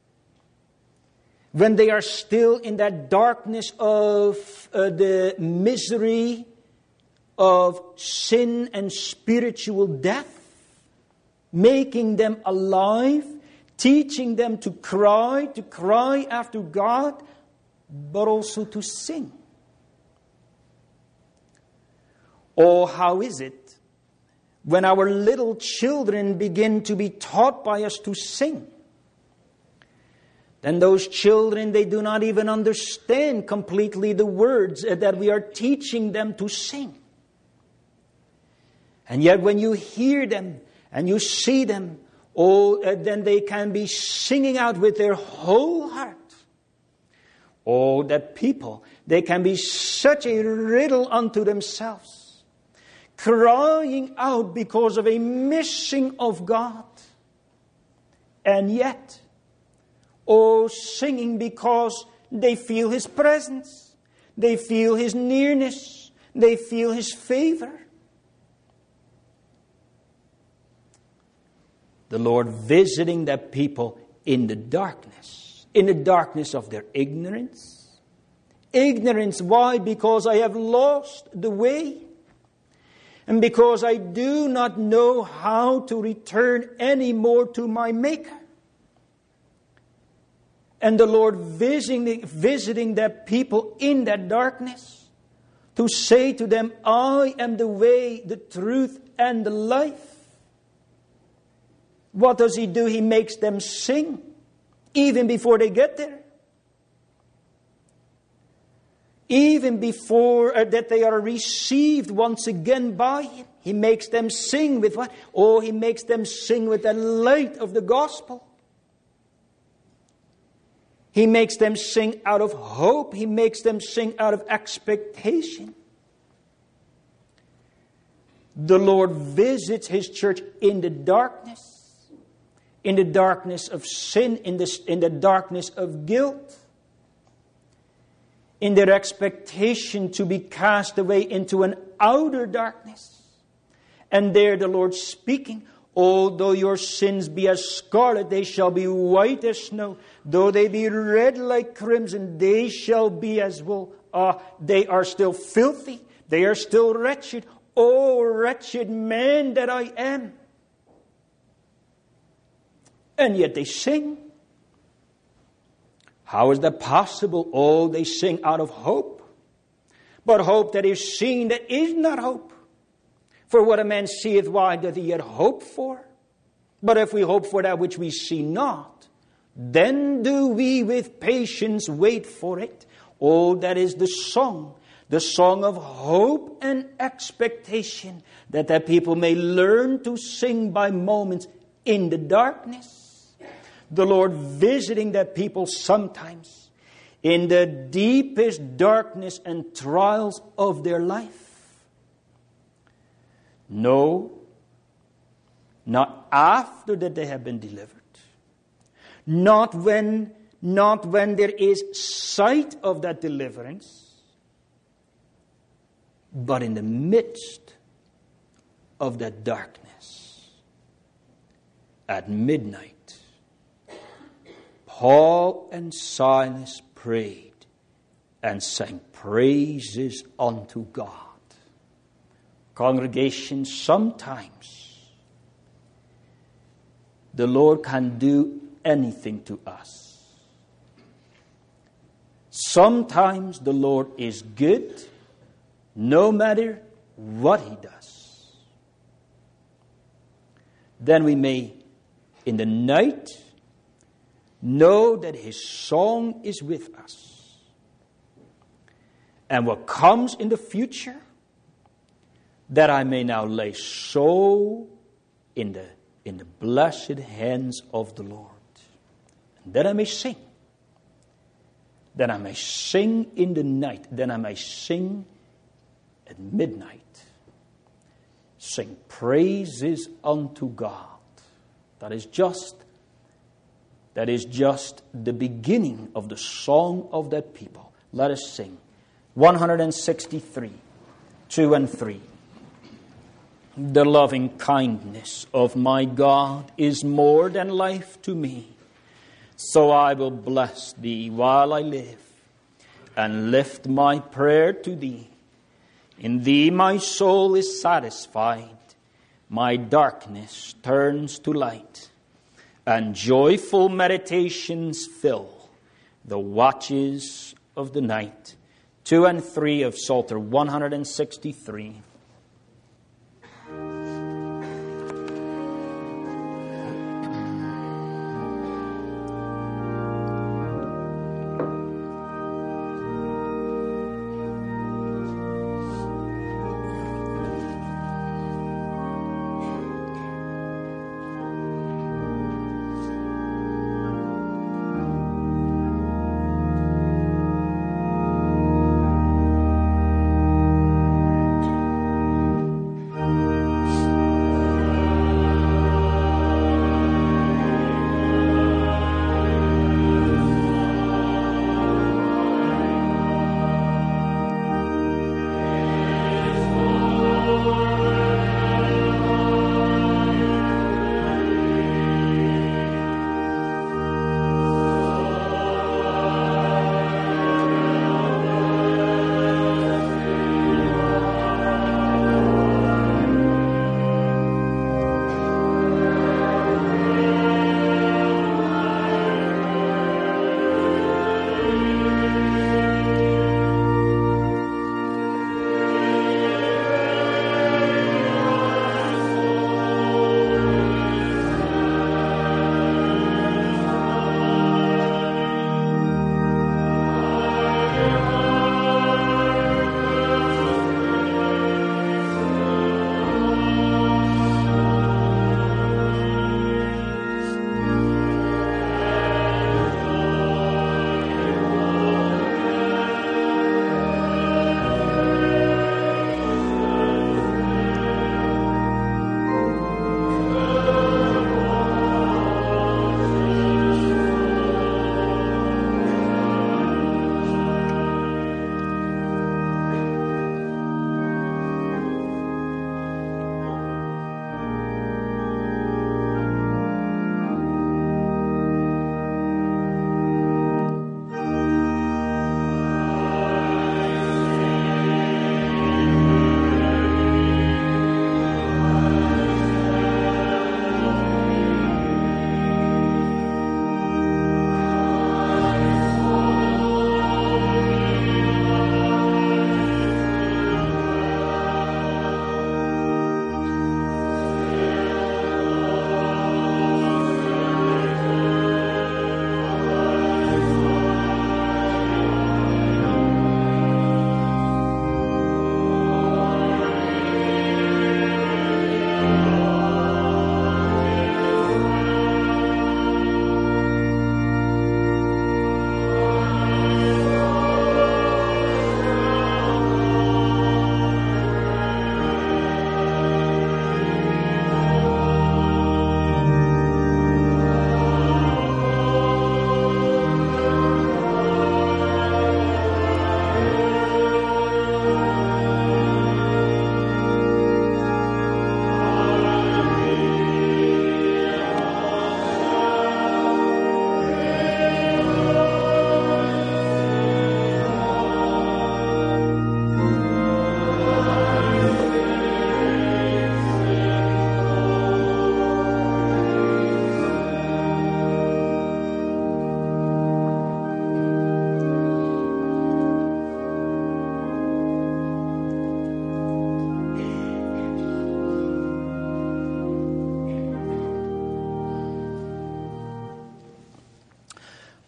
when they are still in that darkness of uh, the misery of sin and spiritual death, making them alive, teaching them to cry, to cry after God, but also to sing. Oh, how is it when our little children begin to be taught by us to sing? then those children, they do not even understand completely the words that we are teaching them to sing. And yet when you hear them and you see them, oh, then they can be singing out with their whole heart. Oh, that people, they can be such a riddle unto themselves, crying out because of a missing of God. And yet, oh, singing because they feel His presence, they feel His nearness, they feel His favor. The Lord visiting that people in the darkness, in the darkness of their ignorance. Ignorance, why? Because I have lost the way. And because I do not know how to return anymore to my Maker. And the Lord visiting, visiting that people in that darkness to say to them, I am the way, the truth, and the life. What does He do? He makes them sing even before they get there. Even before uh, that they are received once again by Him. He makes them sing with what? Oh, He makes them sing with the light of the gospel. He makes them sing out of hope. He makes them sing out of expectation. The Lord visits His church in the darkness. In the darkness of sin, in the, in the darkness of guilt. In their expectation to be cast away into an outer darkness. And there the Lord speaking, oh, though your sins be as scarlet, they shall be white as snow. Though they be red like crimson, they shall be as wool. Ah, they are still filthy. They are still wretched. Oh, wretched man that I am. And yet they sing. How is that possible? Oh, they sing out of hope. But hope that is seen that is not hope. For what a man seeth, why doth he yet hope for? But if we hope for that which we see not, then do we with patience wait for it. Oh, that is the song. The song of hope and expectation. That the people may learn to sing by moments in the darkness. The Lord visiting that people sometimes in the deepest darkness and trials of their life. No, not after that they have been delivered. Not when, not when there is sight of that deliverance, but in the midst of that darkness at midnight. Paul and Silas prayed and sang praises unto God. Congregation, sometimes the Lord can do anything to us. Sometimes the Lord is good, no matter what He does. Then we may, in the night, know that His song is with us. And what comes in the future, that I may now lay so in the, in the blessed hands of the Lord. And that I may sing. That I may sing in the night. That I may sing at midnight. Sing praises unto God. That is just That is just the beginning of the song of that people. Let us sing. one sixty-three, two and three. The loving kindness of my God is more than life to me. So I will bless Thee while I live and lift my prayer to Thee. In Thee my soul is satisfied. My darkness turns to light. And joyful meditations fill the watches of the night. Two and three of Psalter one sixty-three.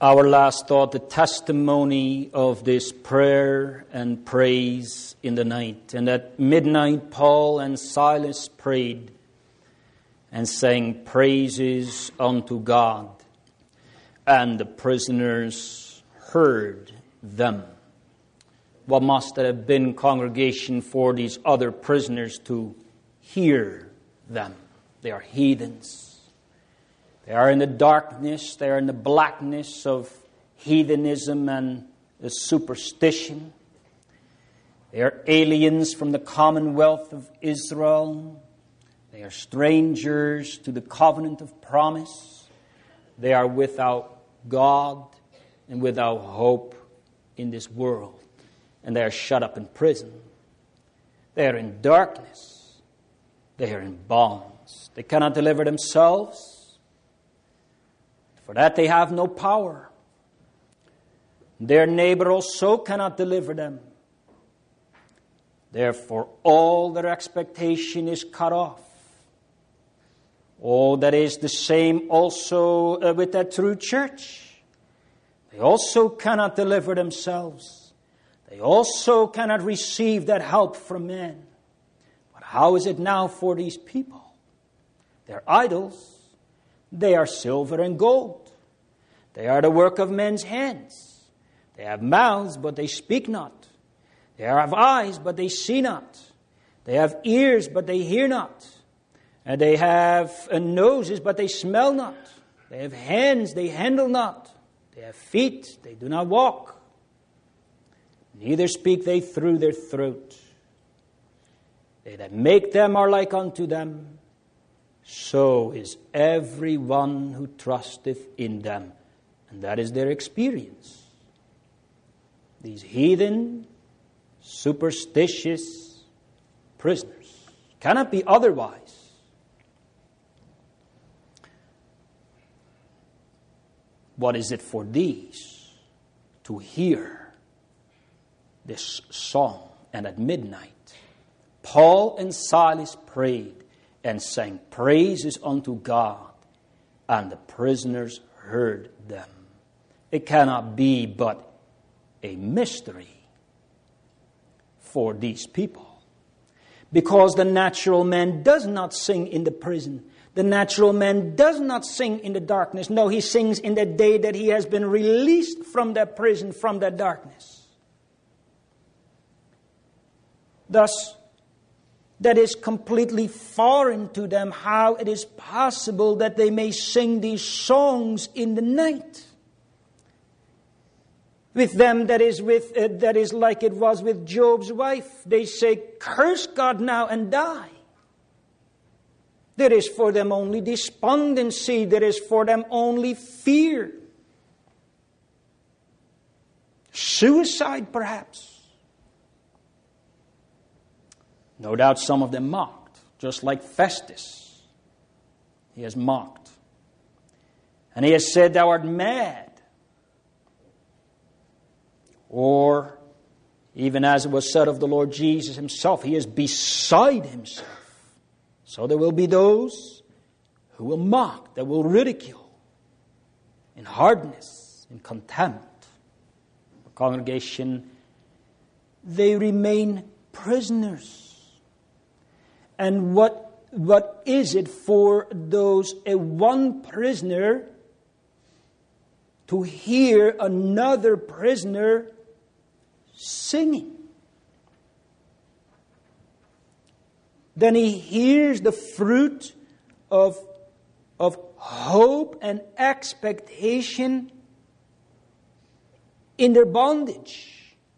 Our last thought, the testimony of this prayer and praise in the night. And at midnight, Paul and Silas prayed and sang praises unto God, and the prisoners heard them. What must it have been, congregation, for these other prisoners to hear them? They are heathens. They are in the darkness, they are in the blackness of heathenism and the superstition. They are aliens from the commonwealth of Israel. They are strangers to the covenant of promise. They are without God and without hope in this world. And they are shut up in prison. They are in darkness. They are in bonds. They cannot deliver themselves. For that they have no power. Their neighbor also cannot deliver them. Therefore, all their expectation is cut off. Oh, that is the same also uh, with that true church. They also cannot deliver themselves. They also cannot receive that help from men. But how is it now for these people? They're idols. They are silver and gold. They are the work of men's hands. They have mouths, but they speak not. They have eyes, but they see not. They have ears, but they hear not. And they have uh, noses, but they smell not. They have hands, they handle not. They have feet, they do not walk. Neither speak they through their throat. They that make them are like unto them. So is everyone who trusteth in them. And that is their experience. These heathen, superstitious prisoners. Cannot be otherwise. What is it for these to hear this song? And at midnight, Paul and Silas prayed and sang praises unto God, and the prisoners heard them. It cannot be but a mystery for these people, because the natural man does not sing in the prison. The natural man does not sing in the darkness. No, he sings in the day that he has been released from that prison, from that darkness. Thus, that is completely foreign to them, how it is possible that they may sing these songs in the night. With them, that is with uh, that is like it was with Job's wife. They say, curse God now and die. There is for them only despondency. There is for them only fear. Suicide, perhaps. No doubt some of them mocked, just like Festus. He has mocked. And he has said, thou art mad. Or, even as it was said of the Lord Jesus himself, he is beside himself. So there will be those who will mock, that will ridicule, in hardness, in contempt. The congregation, they remain prisoners. And what what is it for those a one prisoner to hear another prisoner singing? Then he hears the fruit of, of hope and expectation in their bondage.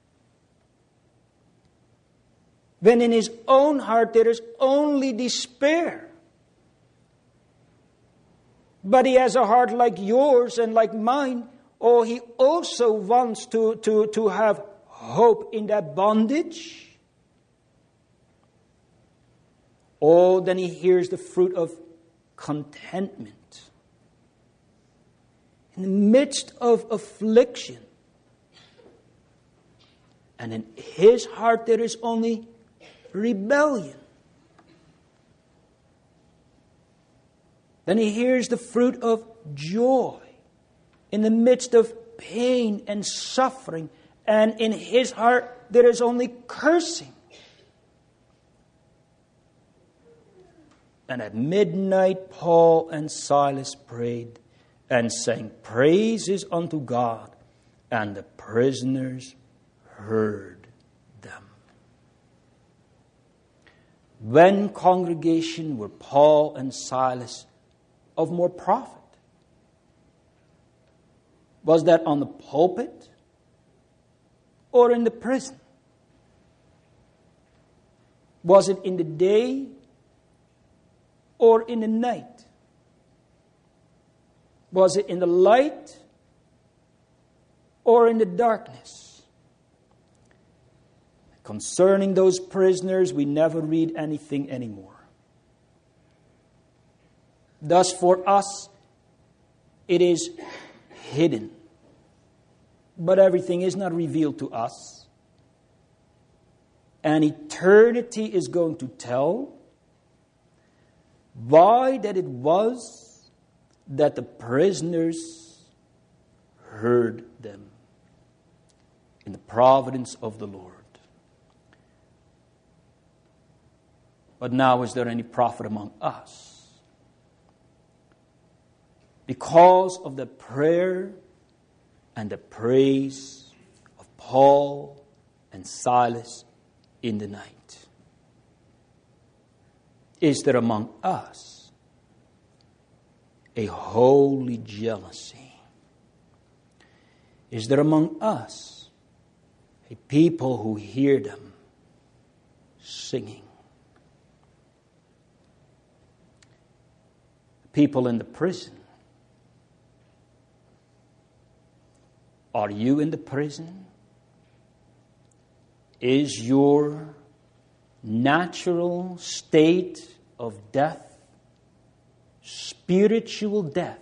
When in his own heart there is only despair. But he has a heart like yours and like mine. Oh, he also wants to, to, to have hope in that bondage. Oh, then he hears the fruit of contentment. In the midst of affliction. And in his heart there is only rebellion. Then he hears the fruit of joy in the midst of pain and suffering, and in his heart there is only cursing. And at midnight Paul and Silas prayed and sang praises unto God, and the prisoners heard them. When congregation were Paul and Silas of more profit? Was that on the pulpit or in the prison? Was it in the day or in the night? Was it in the light or in the darkness? Concerning those prisoners, we never read anything anymore. Thus, for us, it is hidden. But everything is not revealed to us. And eternity is going to tell why that it was that the prisoners heard them in the providence of the Lord. But now, is there any prophet among us? Because of the prayer and the praise of Paul and Silas in the night, is there among us a holy jealousy? Is there among us a people who hear them singing? People in the prison. Are you in the prison? Is your natural state of death spiritual death?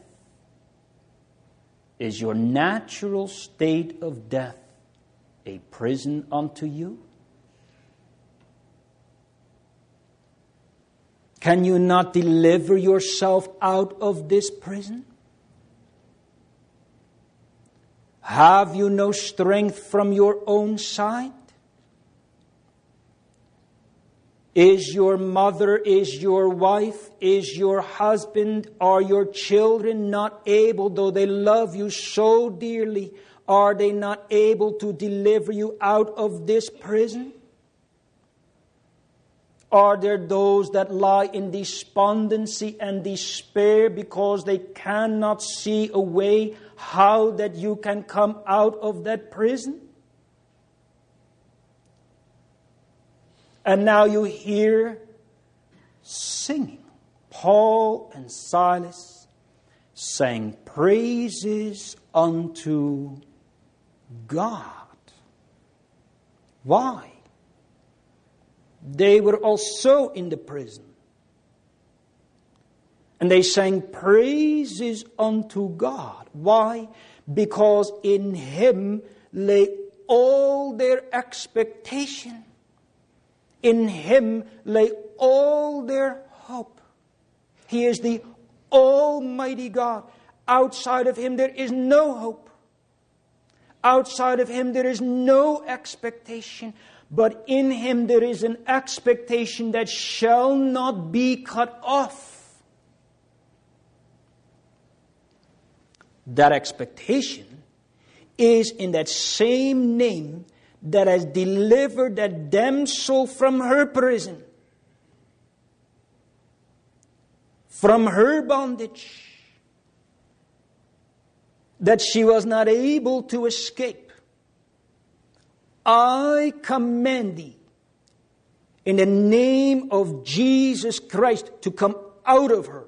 Is your natural state of death a prison unto you? Can you not deliver yourself out of this prison? Have you no strength from your own side? Is your mother, is your wife, is your husband, are your children not able, though they love you so dearly, are they not able to deliver you out of this prison? Are there those that lie in despondency and despair because they cannot see a way how that you can come out of that prison? And now you hear singing. Paul and Silas sang praises unto God. Why? They were also in the prison. And they sang praises unto God. Why? Because in Him lay all their expectation. In Him lay all their hope. He is the Almighty God. Outside of Him there is no hope. Outside of Him there is no expectation. But in Him there is an expectation that shall not be cut off. That expectation is in that same name that has delivered that damsel from her prison, from her bondage, that she was not able to escape. I command thee, in the name of Jesus Christ, to come out of her.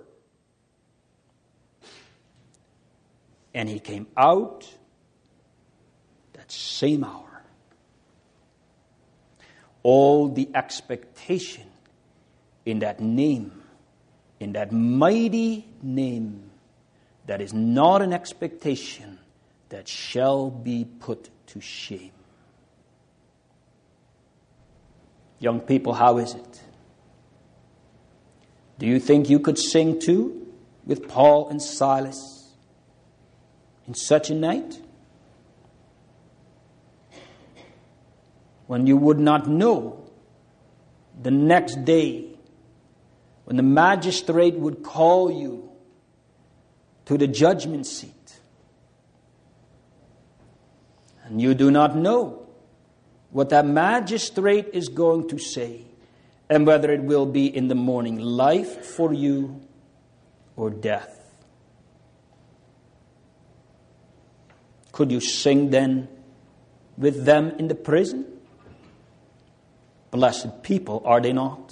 And he came out that same hour. All the expectation in that name, in that mighty name, that is not an expectation that shall be put to shame. Young people, how is it? Do you think you could sing too with Paul and Silas in such a night? when you would not know the next day, when the magistrate would call you to the judgment seat, and you do not know what that magistrate is going to say, and whether it will be in the morning life for you or death. Could you sing then with them in the prison? Blessed people, are they not?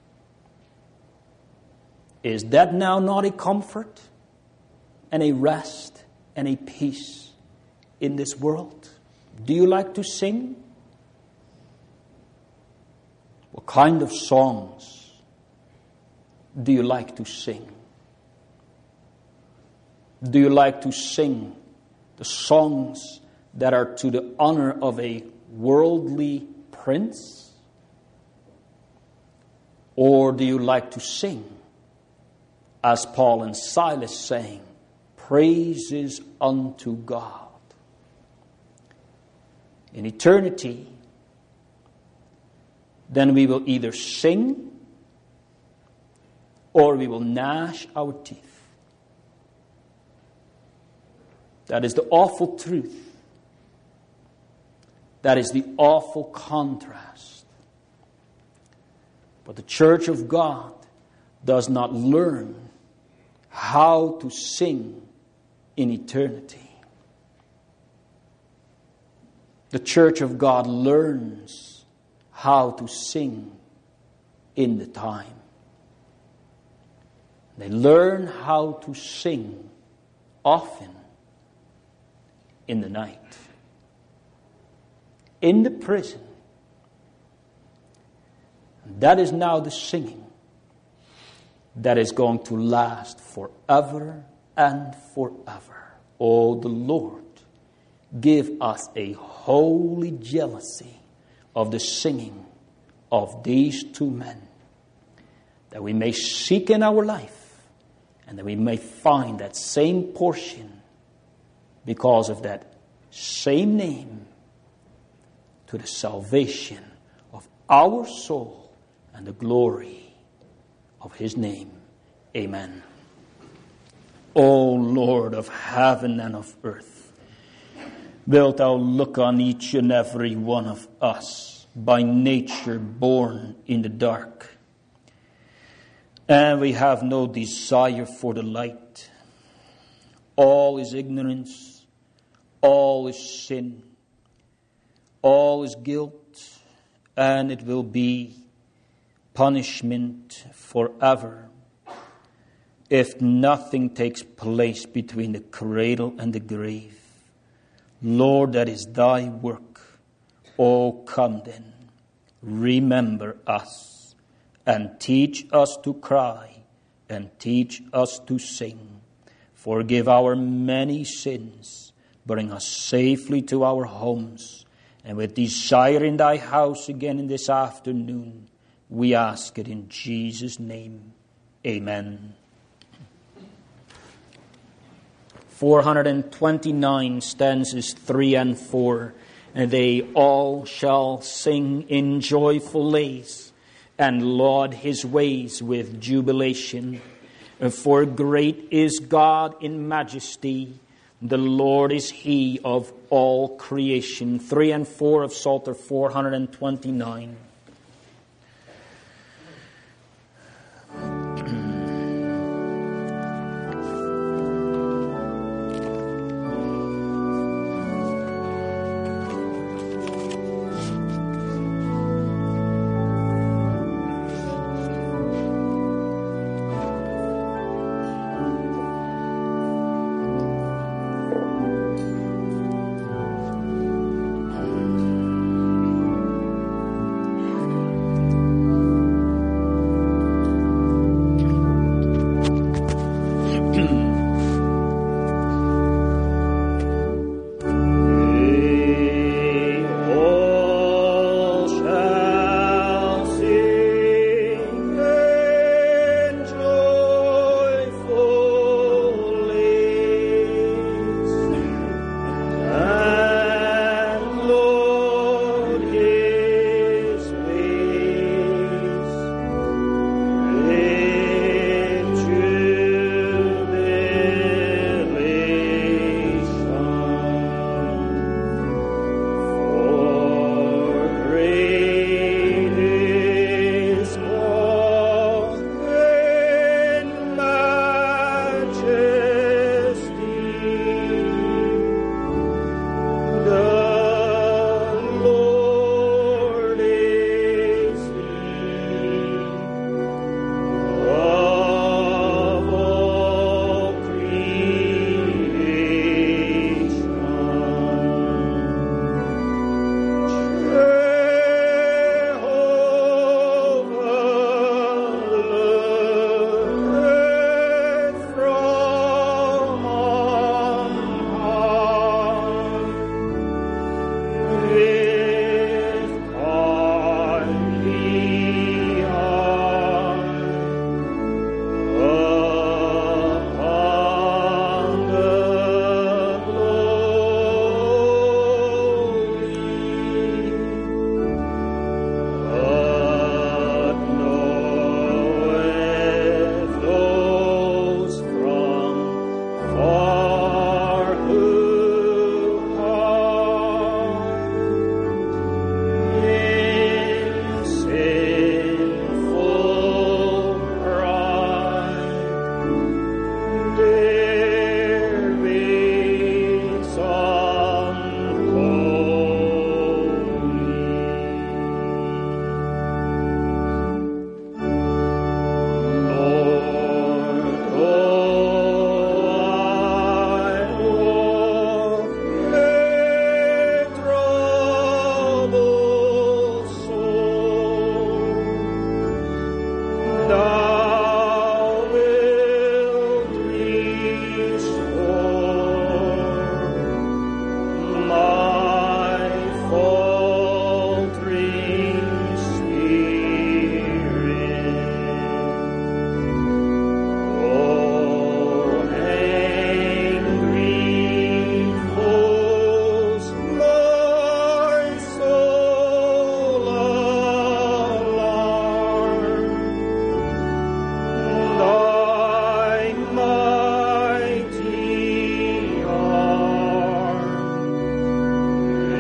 Is that now not a comfort and a rest and a peace in this world? Do you like to sing? What kind of songs do you like to sing? Do you like to sing the songs that are to the honor of a worldly prince? Or do you like to sing, as Paul and Silas sang, praises unto God? In eternity, then we will either sing or we will gnash our teeth. That is the awful truth. That is the awful contrast. But the church of God does not learn how to sing in eternity. The church of God learns how to sing in the time. They learn how to sing often in the night, in the prison. That is now the singing that is going to last forever and forever. Oh, the Lord, give us a holy jealousy of the singing of these two men, that we may seek in our life and that we may find that same portion because of that same name, to the salvation of our soul and the glory of His name. Amen. O Lord of heaven and of earth, wilt Thou look on each and every one of us, by nature born in the dark, and we have no desire for the light. All is ignorance. All is sin. All is guilt. And it will be punishment forever if nothing takes place between the cradle and the grave. Lord, that is Thy work. Oh, come then, remember us, and teach us to cry, and teach us to sing. Forgive our many sins. Bring us safely to our homes. And with desire in Thy house again in this afternoon, we ask it in Jesus' name. Amen. four hundred twenty-nine stanzas three and four. And they all shall sing in joyful lays, and laud His ways with jubilation. For great is God in majesty, the Lord is He of all creation. Three and four of Psalter four hundred twenty-nine.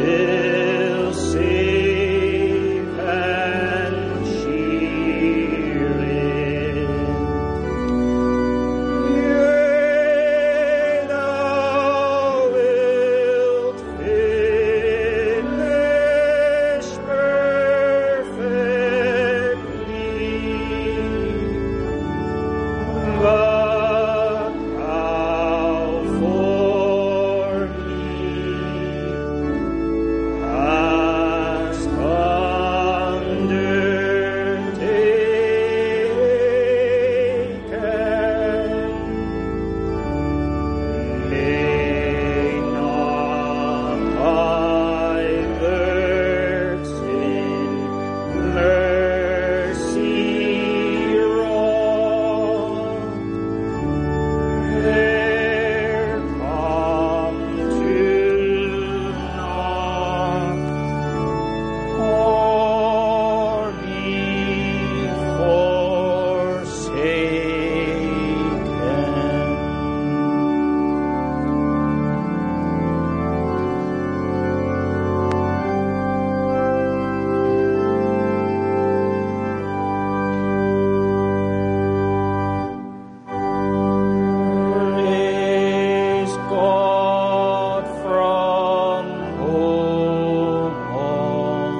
will save and cheer it. Yea, thou wilt finish perfectly. But thou for me hast undertaken. May not thy works in mercy wrought there come to naught, or be Praise God from whom all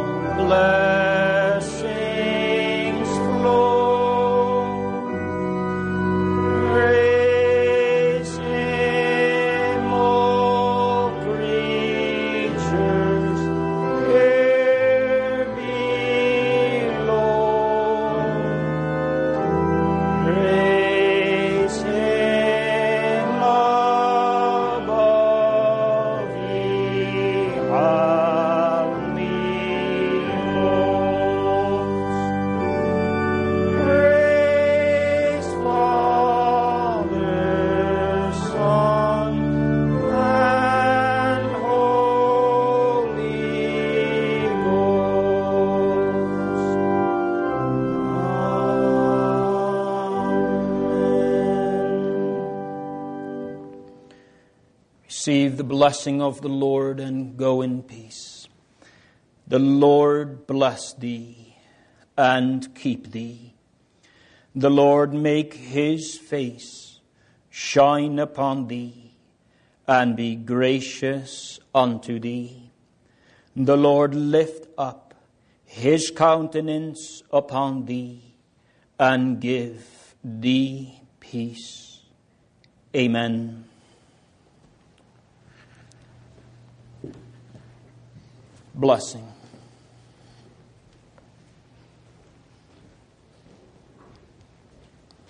blessings flow. Praise Him, all creatures here below. Praise Him above, ye heavenly hosts. Praise Father, Son, and Holy Ghost. Amen. Receive the blessing of the Lord and go in peace. The Lord bless thee and keep thee. The Lord make His face shine upon thee and be gracious unto thee. The Lord lift up His countenance upon thee and give thee peace. Amen. Blessing.